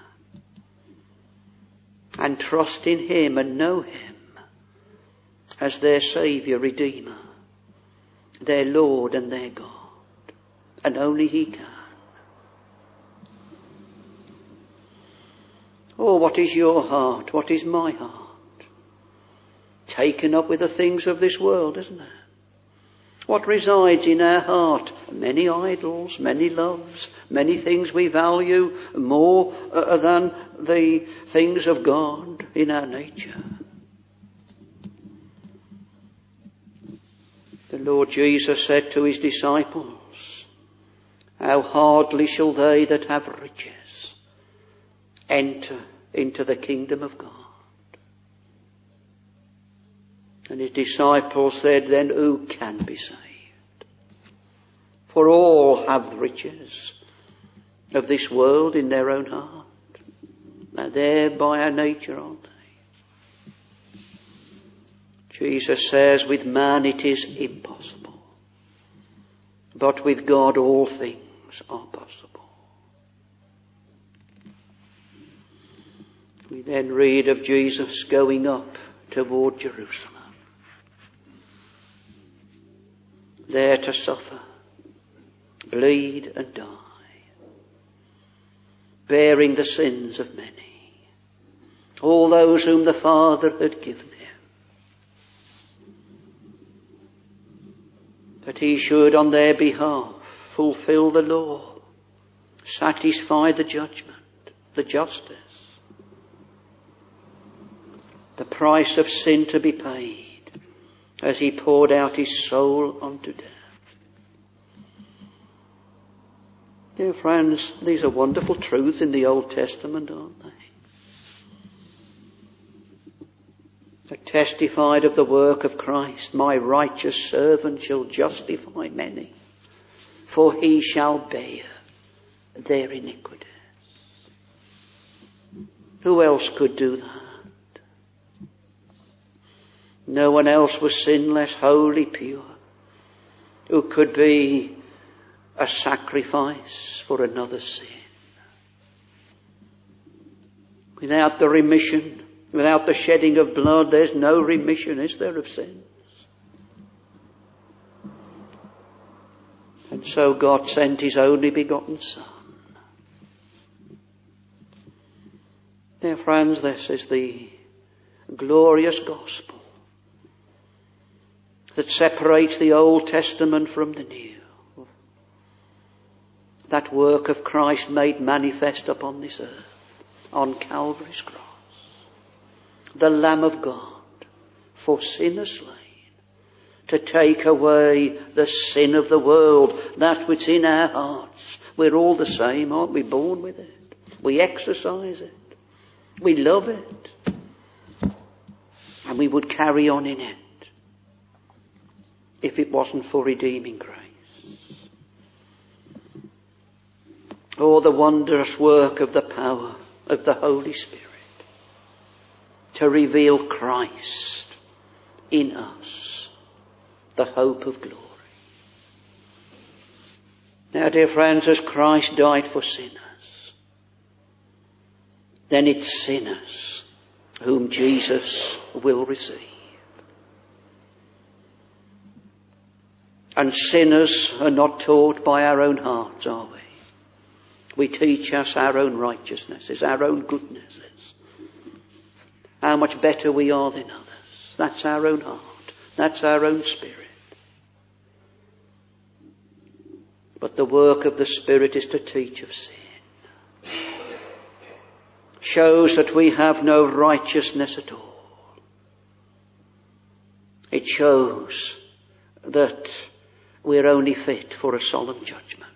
and trust in him and know him as their Saviour, Redeemer, their Lord and their God. And only he can. Oh, what is your heart? What is my heart? Taken up with the things of this world, isn't it? What resides in our heart? Many idols, many loves, many things we value more uh, than the things of God in our nature. The Lord Jesus said to his disciples, how hardly shall they that have riches enter into the kingdom of God. And his disciples said, then who can be saved? For all have the riches of this world in their own heart. Now they're by our nature, aren't they? Jesus says, with man it is impossible, but with God all things are possible. We then read of Jesus going up toward Jerusalem, there to suffer, bleed and die, bearing the sins of many, all those whom the Father had given him. That he should on their behalf fulfill the law, satisfy the judgment, the justice, the price of sin to be paid as he poured out his soul unto death. Dear friends, these are wonderful truths in the Old Testament, aren't they? that testified of the work of Christ, my righteous servant shall justify many, for he shall bear their iniquities. Who else could do that? No one else was sinless, holy, pure, who could be a sacrifice for another's sin. Without the remission, without the shedding of blood, there's no remission, is there, of sins? And so God sent his only begotten Son. Dear friends, this is the glorious gospel that separates the Old Testament from the New. That work of Christ made manifest upon this earth, on Calvary's cross. The Lamb of God, for sinners slain, to take away the sin of the world, that which in our hearts. We're all the same, aren't we? Born with it. We exercise it. We love it. And we would carry on in it if it wasn't for redeeming grace. Oh, the wondrous work of the power of the Holy Spirit to reveal Christ in us, the hope of glory. Now, dear friends, as Christ died for sinners, then it's sinners whom Jesus will receive. And sinners are not taught by our own hearts, are we? We teach us our own righteousnesses, our own goodnesses. How much better we are than others. That's our own heart. That's our own spirit. But the work of the Spirit is to teach of sin. Shows that we have no righteousness at all. It shows that we're only fit for a solemn judgment.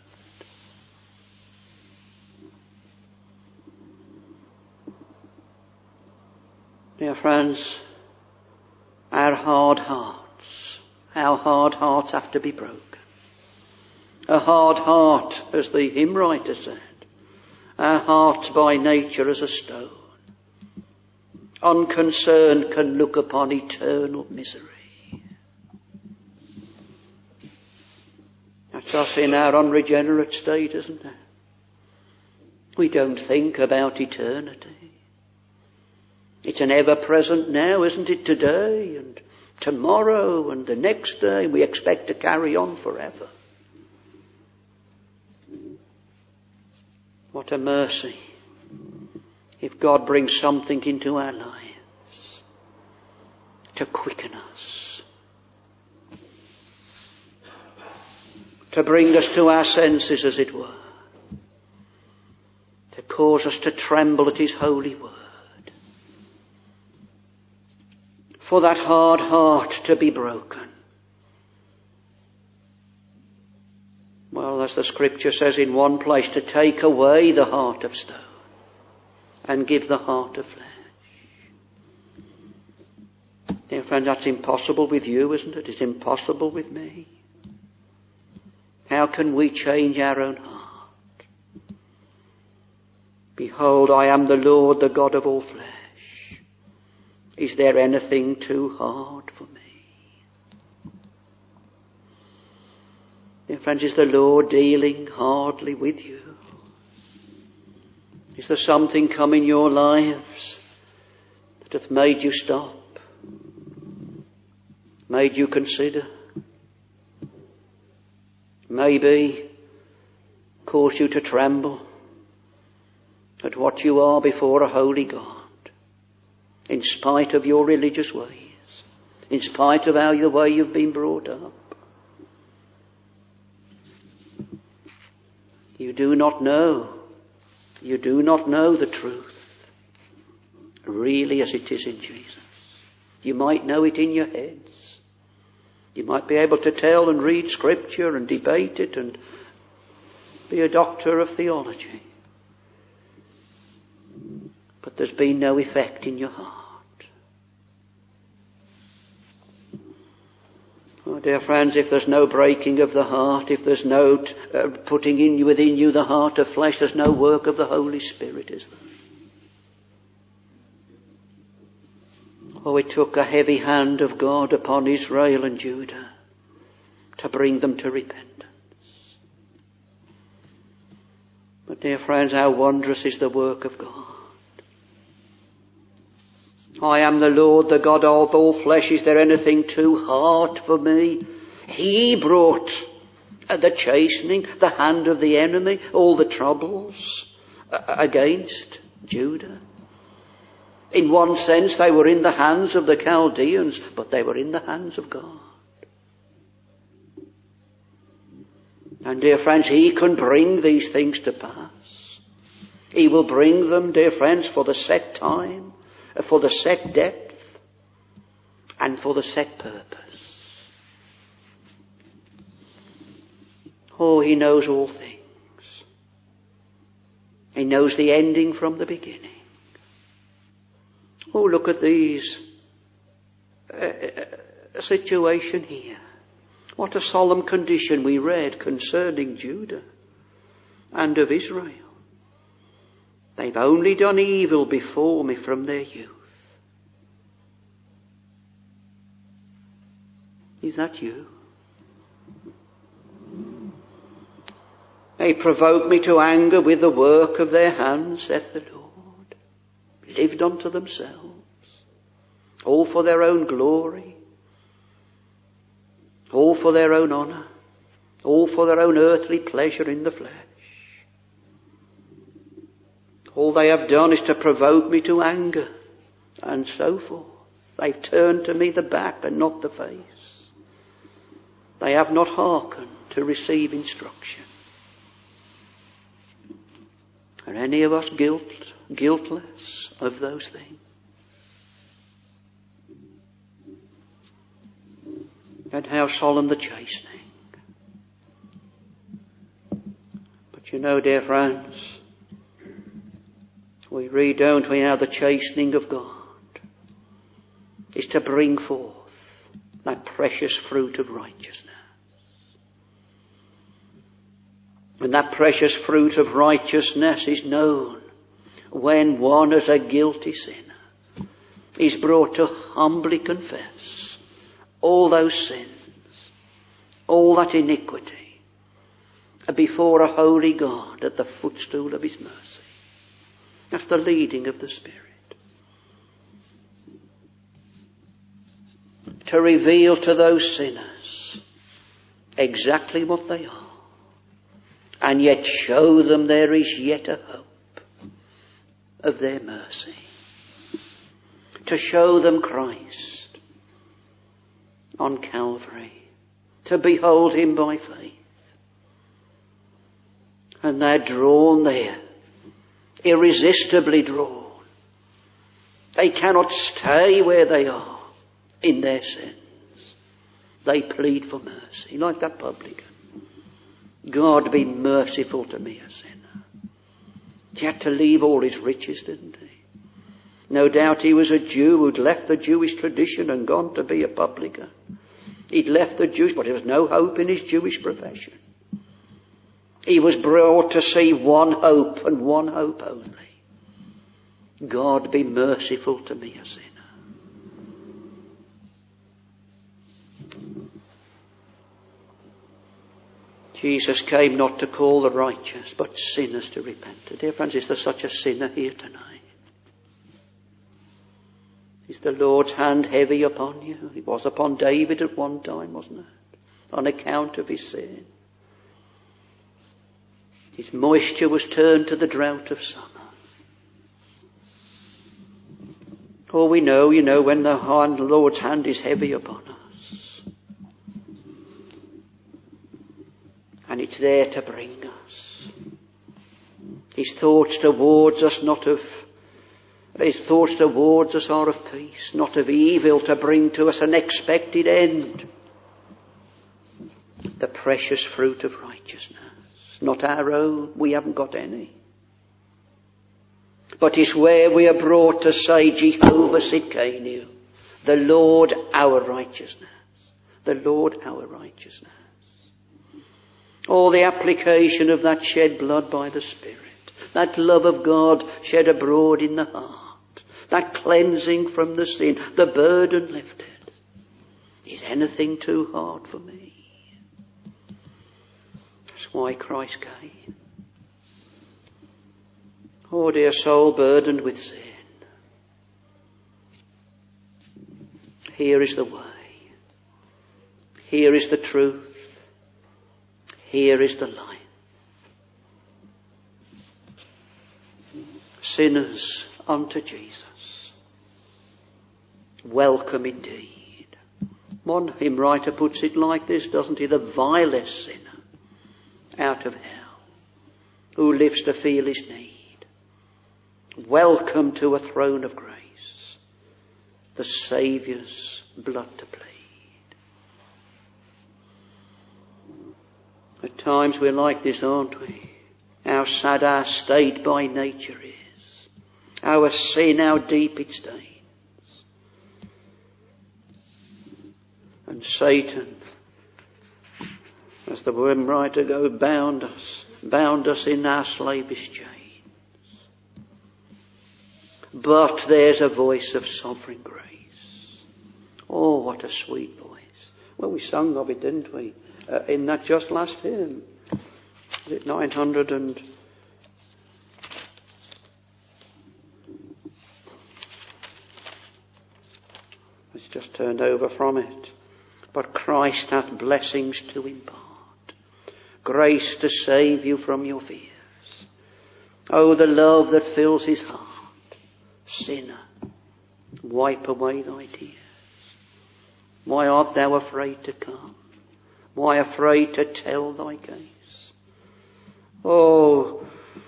Dear friends, our hard hearts, our hard hearts have to be broken. A hard heart, as the hymn writer said, our hearts by nature as a stone, unconcerned can look upon eternal misery. That's us in our unregenerate state, isn't it? We don't think about eternity. It's an ever-present now, isn't it? Today and tomorrow and the next day. We expect to carry on forever. What a mercy if God brings something into our lives to quicken us, to bring us to our senses, as it were, to cause us to tremble at his holy word. For that hard heart to be broken. Well, as the scripture says in one place, to take away the heart of stone and give the heart of flesh. Dear friends, that's impossible with you, isn't it? It's impossible with me. How can we change our own heart? Behold, I am the Lord, the God of all flesh. Is there anything too hard for me? Dear friends, is the Lord dealing hardly with you? Is there something come in your lives that hath made you stop? Made you consider? Maybe caused you to tremble at what you are before a holy God? In spite of your religious ways, in spite of how the way you've been brought up. You do not know, you do not know the truth, really as it is in Jesus. You might know it in your heads. You might be able to tell and read scripture and debate it and be a doctor of theology. But there's been no effect in your heart. dear friends, if there's no breaking of the heart, if there's no t- uh, putting in within you the heart of flesh, there's no work of the Holy Spirit, is there? Oh, it took a heavy hand of God upon Israel and Judah to bring them to repentance. But dear friends, how wondrous is the work of God. I am the Lord, the God of all flesh. Is there anything too hard for me? He brought the chastening, the hand of the enemy, all the troubles against Judah. In one sense, they were in the hands of the Chaldeans, but they were in the hands of God. And dear friends, He can bring these things to pass. He will bring them, dear friends, for the set time, for the set depth, and for the set purpose. Oh, He knows all things. He knows the ending from the beginning. Oh, look at these uh, situation here. What a solemn condition we read concerning Judah and of Israel. They've only done evil before me from their youth. Is that you? They provoked me to anger with the work of their hands, saith the Lord. Lived unto themselves, all for their own glory, all for their own honour, all for their own earthly pleasure in the flesh. All they have done is to provoke me to anger, and so forth. They've turned to me the back and not the face. They have not hearkened to receive instruction. Are any of us guilt, guiltless of those things? And how solemn the chastening. But you know, dear friends, we read, don't we, how the chastening of God is to bring forth that precious fruit of righteousness. And that precious fruit of righteousness is known when one, as a guilty sinner, is brought to humbly confess all those sins, all that iniquity, before a holy God at the footstool of His mercy. That's the leading of the Spirit. To reveal to those sinners exactly what they are, and yet show them there is yet a hope of their mercy. To show them Christ on Calvary, to behold Him by faith. And they're drawn there, irresistibly drawn. They cannot stay where they are in their sins. They plead for mercy, like that publican. God, be merciful to me, a sinner. He had to leave all his riches, didn't he? No doubt he was a Jew who'd left the Jewish tradition and gone to be a publican. He'd left the Jewish, but there was no hope in his Jewish profession. He was brought to see one hope and one hope only. God, be merciful to me, a sinner. Jesus came not to call the righteous, but sinners to repent. Dear friends, is there such a sinner here tonight? Is the Lord's hand heavy upon you? It was upon David at one time, wasn't it? On account of his sin. His moisture was turned to the drought of summer. Oh, we know, you know, when the hand, the Lord's hand is heavy upon us. And it's there to bring us. His thoughts towards us not of, His thoughts towards us are of peace, not of evil, to bring to us an expected end. The precious fruit of righteousness. Not our own, we haven't got any. But it's where we are brought to say, Jehovah Sidkenu, the Lord our righteousness, the Lord our righteousness. Oh, the application of that shed blood by the Spirit, that love of God shed abroad in the heart, that cleansing from the sin, the burden lifted. Is anything too hard for me? That's why Christ came. Oh, dear soul burdened with sin, here is the way. Here is the truth. Here is the life. Sinners unto Jesus. Welcome indeed. One hymn writer puts it like this, doesn't he? The vilest sinner out of hell, who lives to feel his need. Welcome to a throne of grace, the Saviour's blood to plead. At times we're like this, aren't we? How sad our state by nature is. Our sin, how deep it stains. And Satan, as the hymn writer goes, bound us, bound us in our slavish chains. But there's a voice of sovereign grace. Oh, what a sweet voice. Well, we sung of it, didn't we? Uh, in that just last hymn. Is it nine hundred and... It's just turned over from it. But Christ hath blessings to impart, grace to save you from your fears. Oh, the love that fills his heart. Sinner, wipe away thy tears. Why art thou afraid to come? Why afraid to tell thy case? Oh,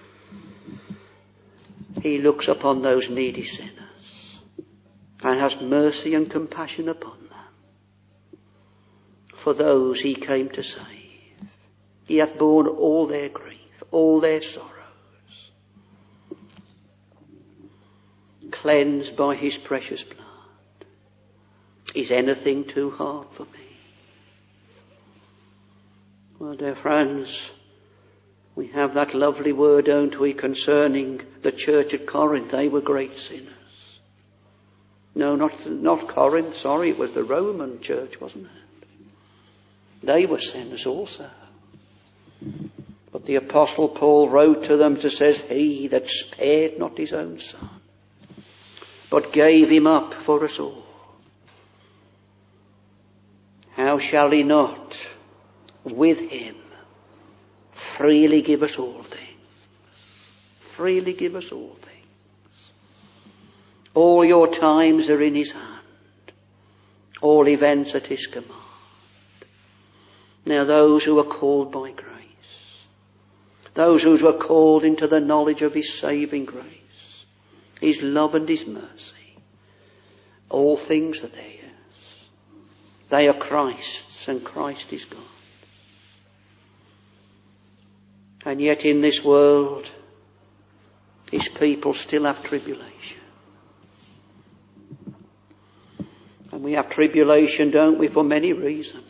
he looks upon those needy sinners and has mercy and compassion upon them. For those he came to save. He hath borne all their grief, all their sorrows. Cleansed by his precious blood. Is anything too hard for me? Well, dear friends, we have that lovely word, don't we, concerning the church at Corinth. They were great sinners. No, not, not Corinth, sorry, it was the Roman church, wasn't it? They were sinners also. But the Apostle Paul wrote to them to says, he that spared not his own son, but gave him up for us all, how shall he not with him freely give us all things? Freely give us all things. All your times are in his hand. All events at his command. Now those who are called by grace, those who are called into the knowledge of his saving grace, his love and his mercy, all things are theirs. They are Christ's, and Christ is God. And yet in this world, his people still have tribulation. And we have tribulation, don't we, for many reasons.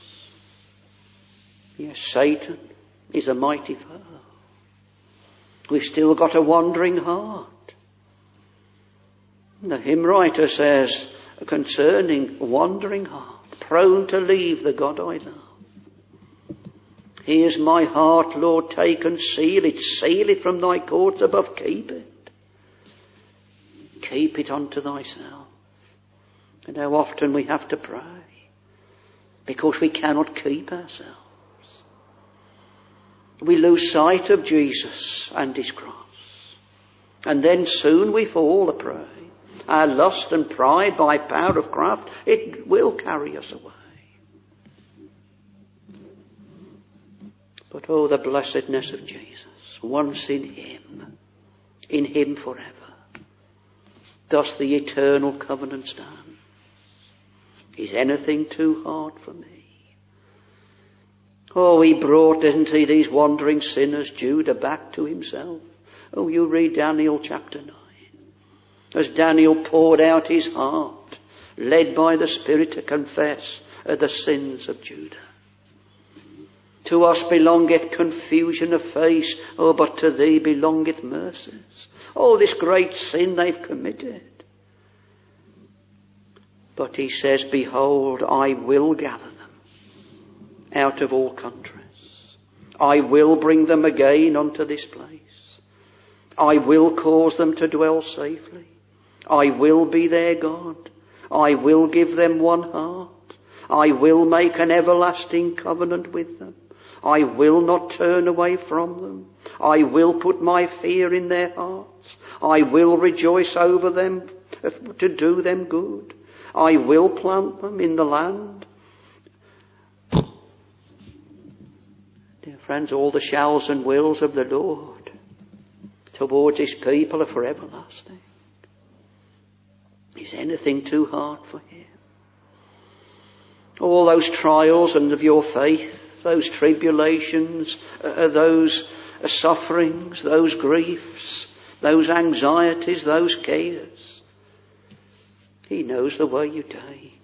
Yes, Satan is a mighty foe. We've still got a wandering heart. The hymn writer says concerning wandering heart, prone to leave the God I love. Here's my heart, Lord, take and seal it. Seal it from thy courts above. Keep it. Keep it unto thyself. And how often we have to pray because we cannot keep ourselves. We lose sight of Jesus and his cross. And then soon we fall a prey. Our lust and pride by power of craft, it will carry us away. But oh, the blessedness of Jesus. Once in him, in him forever, does the eternal covenant stand. Is anything too hard for me? Oh, he brought, didn't he, these wandering sinners, Judah, back to himself. Oh, you read Daniel chapter nine. As Daniel poured out his heart, led by the Spirit to confess the sins of Judah. To us belongeth confusion of face, oh, but to thee belongeth mercies. Oh, this great sin they've committed. But he says, behold, I will gather them out of all countries. I will bring them again unto this place. I will cause them to dwell safely. I will be their God. I will give them one heart. I will make an everlasting covenant with them. I will not turn away from them. I will put my fear in their hearts. I will rejoice over them to do them good. I will plant them in the land. Dear friends, all the shalls and wills of the Lord towards his people are for everlasting. Is anything too hard for him? All those trials and of your faith, those tribulations, uh, those uh, sufferings, those griefs, those anxieties, those cares. He knows the way you take.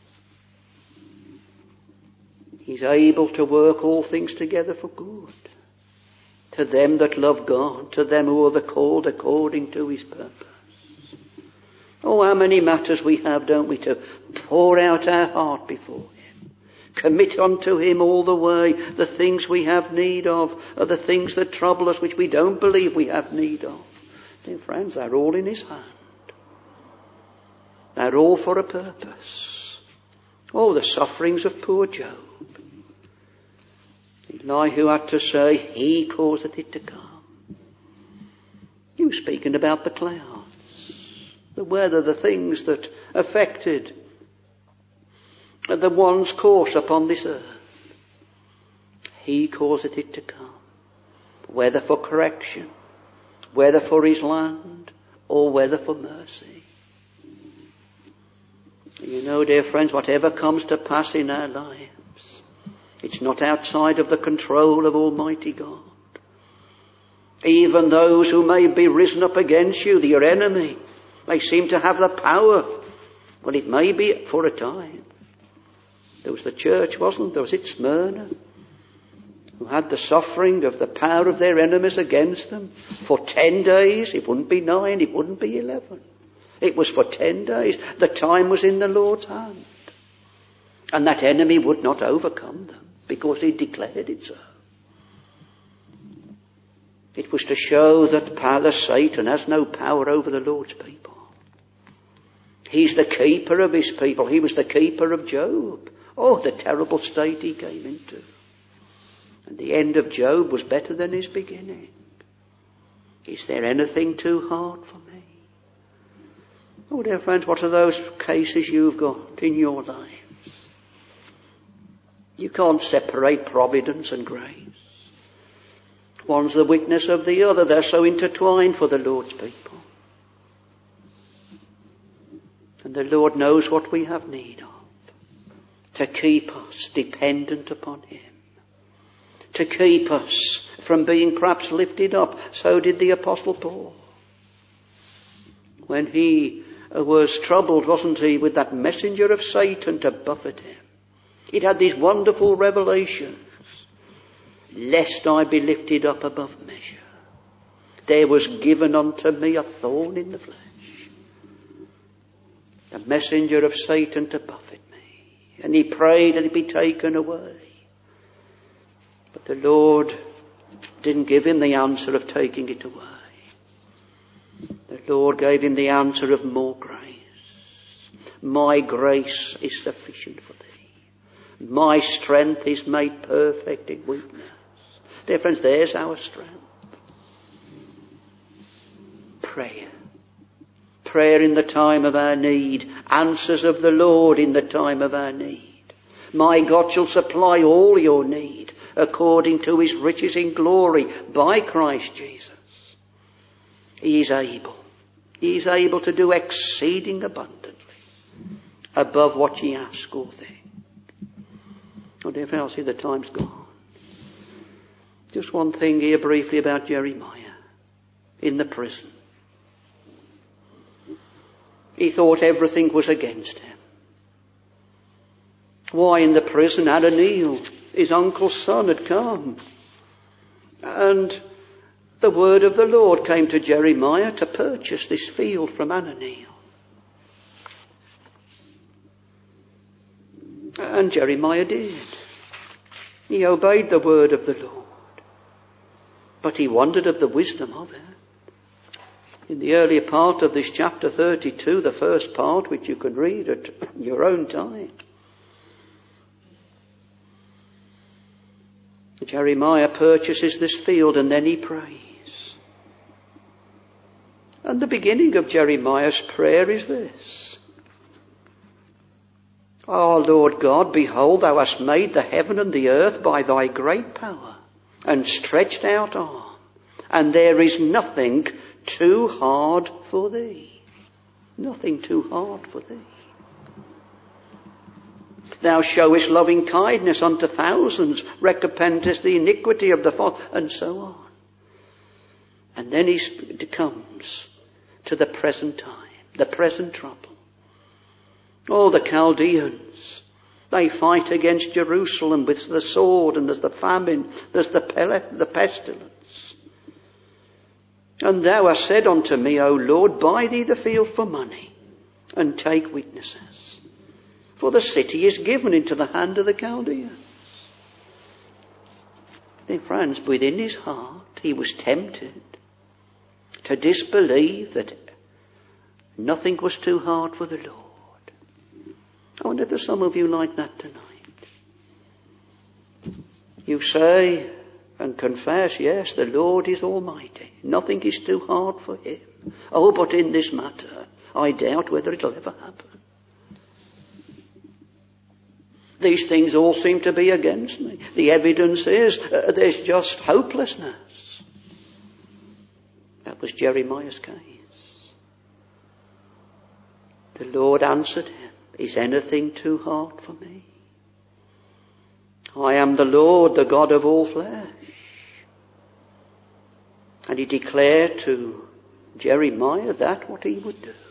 He's able to work all things together for good. To them that love God, to them who are the called according to his purpose. Oh, how many matters we have, don't we, to pour out our heart before him. Commit unto him all the way the things we have need of, or the things that trouble us which we don't believe we have need of. Dear friends, they're all in his hand. They're all for a purpose. Oh, the sufferings of poor Job. Eli, who had to say, he causeth it to come. He was speaking about the clouds, the weather, the things that affected the one's course upon this earth. He causeth it to come, whether for correction, whether for his land, or whether for mercy. You know, dear friends, whatever comes to pass in our lives, it's not outside of the control of Almighty God. Even those who may be risen up against you, your enemy, they seem to have the power. Well, it may be for a time. There was the church, wasn't there? Was it Smyrna? Who had the suffering of the power of their enemies against them. For ten days, it wouldn't be nine, it wouldn't be eleven. It was for ten days. The time was in the Lord's hand. And that enemy would not overcome them because he declared it so. It was to show that power, Satan has no power over the Lord's people. He's the keeper of his people. He was the keeper of Job. Oh, the terrible state he came into. And the end of Job was better than his beginning. Is there anything too hard for me? Oh, dear friends, what are those cases you've got in your lives? You can't separate providence and grace. One's the witness of the other. They're so intertwined for the Lord's people. And the Lord knows what we have need of. To keep us dependent upon him. To keep us from being perhaps lifted up. So did the Apostle Paul. When he was troubled, wasn't he, with that messenger of Satan to buffet him. He'd had these wonderful revelations. Lest I be lifted up above measure. There was given unto me a thorn in the flesh. The messenger of Satan to buffet me. And he prayed that it be taken away. But the Lord didn't give him the answer of taking it away. The Lord gave him the answer of more grace. My grace is sufficient for thee. My strength is made perfect in weakness. Dear friends, there's our strength. Prayer. Prayer in the time of our need. Answers of the Lord in the time of our need. My God shall supply all your need according to his riches in glory by Christ Jesus. He is able. He is able to do exceeding abundantly above what ye ask or think. Oh, dear friends, I see the time's gone. Just one thing here briefly about Jeremiah in the prison. He thought everything was against him. Why, in the prison, Ananias, his uncle's son, had come. And the word of the Lord came to Jeremiah to purchase this field from Ananias. And Jeremiah did. He obeyed the word of the Lord. But he wondered at the wisdom of it. In the earlier part of this chapter thirty-two, the first part, which you can read at your own time, Jeremiah purchases this field and then he prays. And the beginning of Jeremiah's prayer is this. O Lord God, behold, thou hast made the heaven and the earth by thy great power and stretched out arm, and there is nothing too hard for thee. Nothing too hard for thee. Thou showest loving kindness unto thousands, recompensest the iniquity of the fault, and so on. And then he comes to the present time, the present trouble. Oh, the Chaldeans, they fight against Jerusalem with the sword, and there's the famine, there's the, pele- the pestilence. And thou hast said unto me, O Lord, buy thee the field for money, and take witnesses. For the city is given into the hand of the Chaldeans. Then, friends, within his heart, he was tempted to disbelieve that nothing was too hard for the Lord. I wonder if there's some of you like that tonight. You say and confess, yes, the Lord is almighty. Nothing is too hard for him. Oh, but in this matter, I doubt whether it'll ever happen. These things all seem to be against me. The evidence is uh, there's just hopelessness. That was Jeremiah's case. The Lord answered him, is anything too hard for me? I am the Lord, the God of all flesh. And he declared to Jeremiah that what he would do.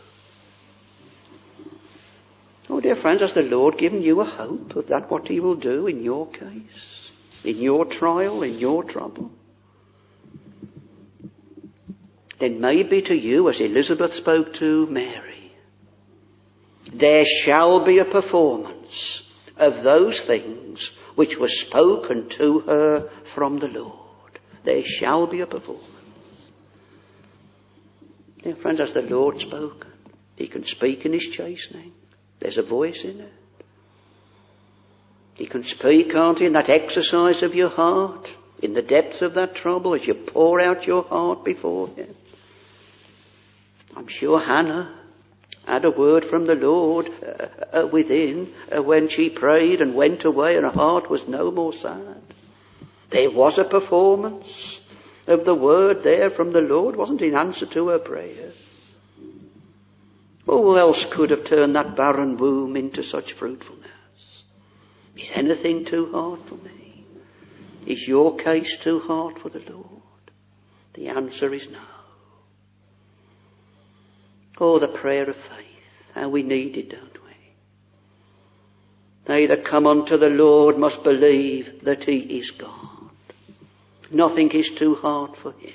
Oh, dear friends, has the Lord given you a hope of that what he will do in your case, in your trial, in your trouble? Then maybe to you, as Elizabeth spoke to Mary, there shall be a performance of those things which were spoken to her from the Lord. There shall be a performance. Dear friends, has the Lord spoken? He can speak in his chastening. There's a voice in it. He can speak, can't he, in that exercise of your heart, in the depths of that trouble, as you pour out your heart before him. I'm sure Hannah had a word from the Lord uh, uh, within uh, when she prayed and went away and her heart was no more sad. There was a performance of the word there from the Lord, wasn't it, in answer to her prayer? Who else could have turned that barren womb into such fruitfulness? Is anything too hard for me? Is your case too hard for the Lord? The answer is no. Oh, the prayer of faith. How we need it, don't we? They that come unto the Lord must believe that he is God. Nothing is too hard for him.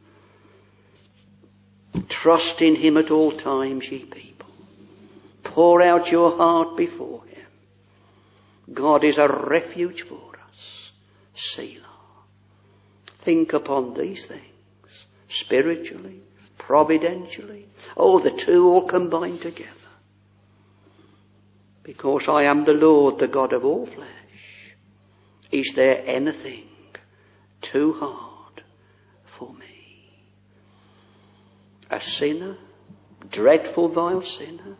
Trust in him at all times, ye people. Pour out your heart before him. God is a refuge for us. Selah. Think upon these things, spiritually, providentially. Oh, the two all combined together. Because I am the Lord, the God of all flesh. Is there anything too hard for me? A sinner, dreadful, vile sinner,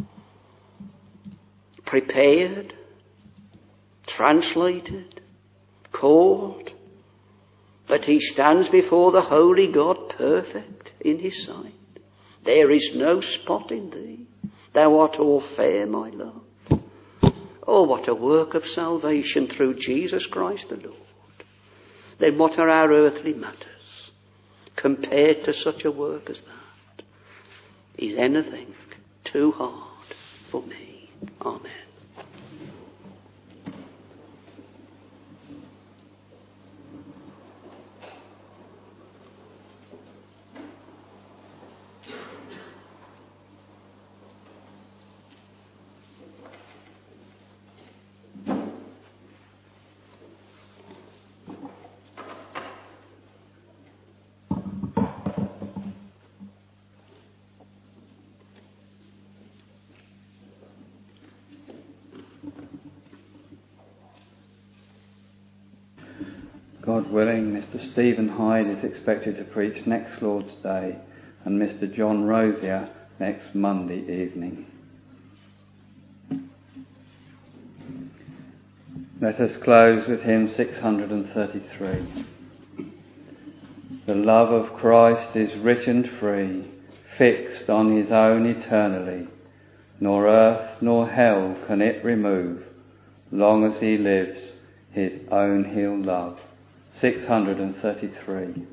prepared, translated, called, but he stands before the holy God perfect in his sight. There is no spot in thee. Thou art all fair, my love. Oh, what a work of salvation through Jesus Christ the Lord. Then what are our earthly matters compared to such a work as that? Is anything too hard for me? Amen. God willing, Mister Stephen Hyde is expected to preach next Lord's Day, and Mister John Rosier next Monday evening. Let us close with hymn six hundred thirty-three. The love of Christ is rich and free, fixed on his own eternally, nor earth nor hell can it remove, long as he lives, his own he'll love. six hundred thirty-three.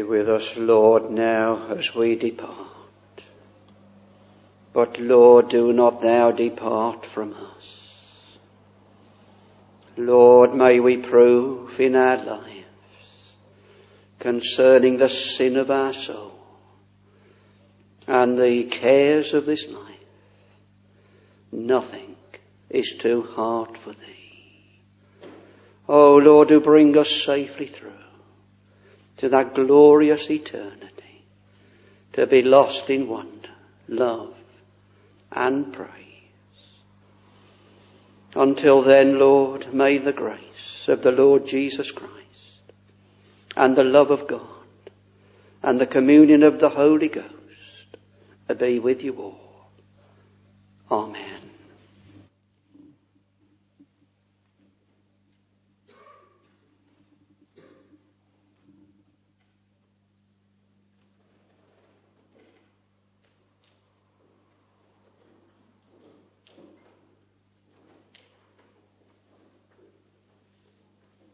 Be with us, Lord, now as we depart. But Lord, do not thou depart from us. Lord, may we prove in our lives concerning the sin of our soul and the cares of this life, nothing is too hard for thee. O Lord, do bring us safely through to that glorious eternity, to be lost in wonder, love, and praise. Until then, Lord, may the grace of the Lord Jesus Christ and the love of God and the communion of the Holy Ghost be with you all. Amen.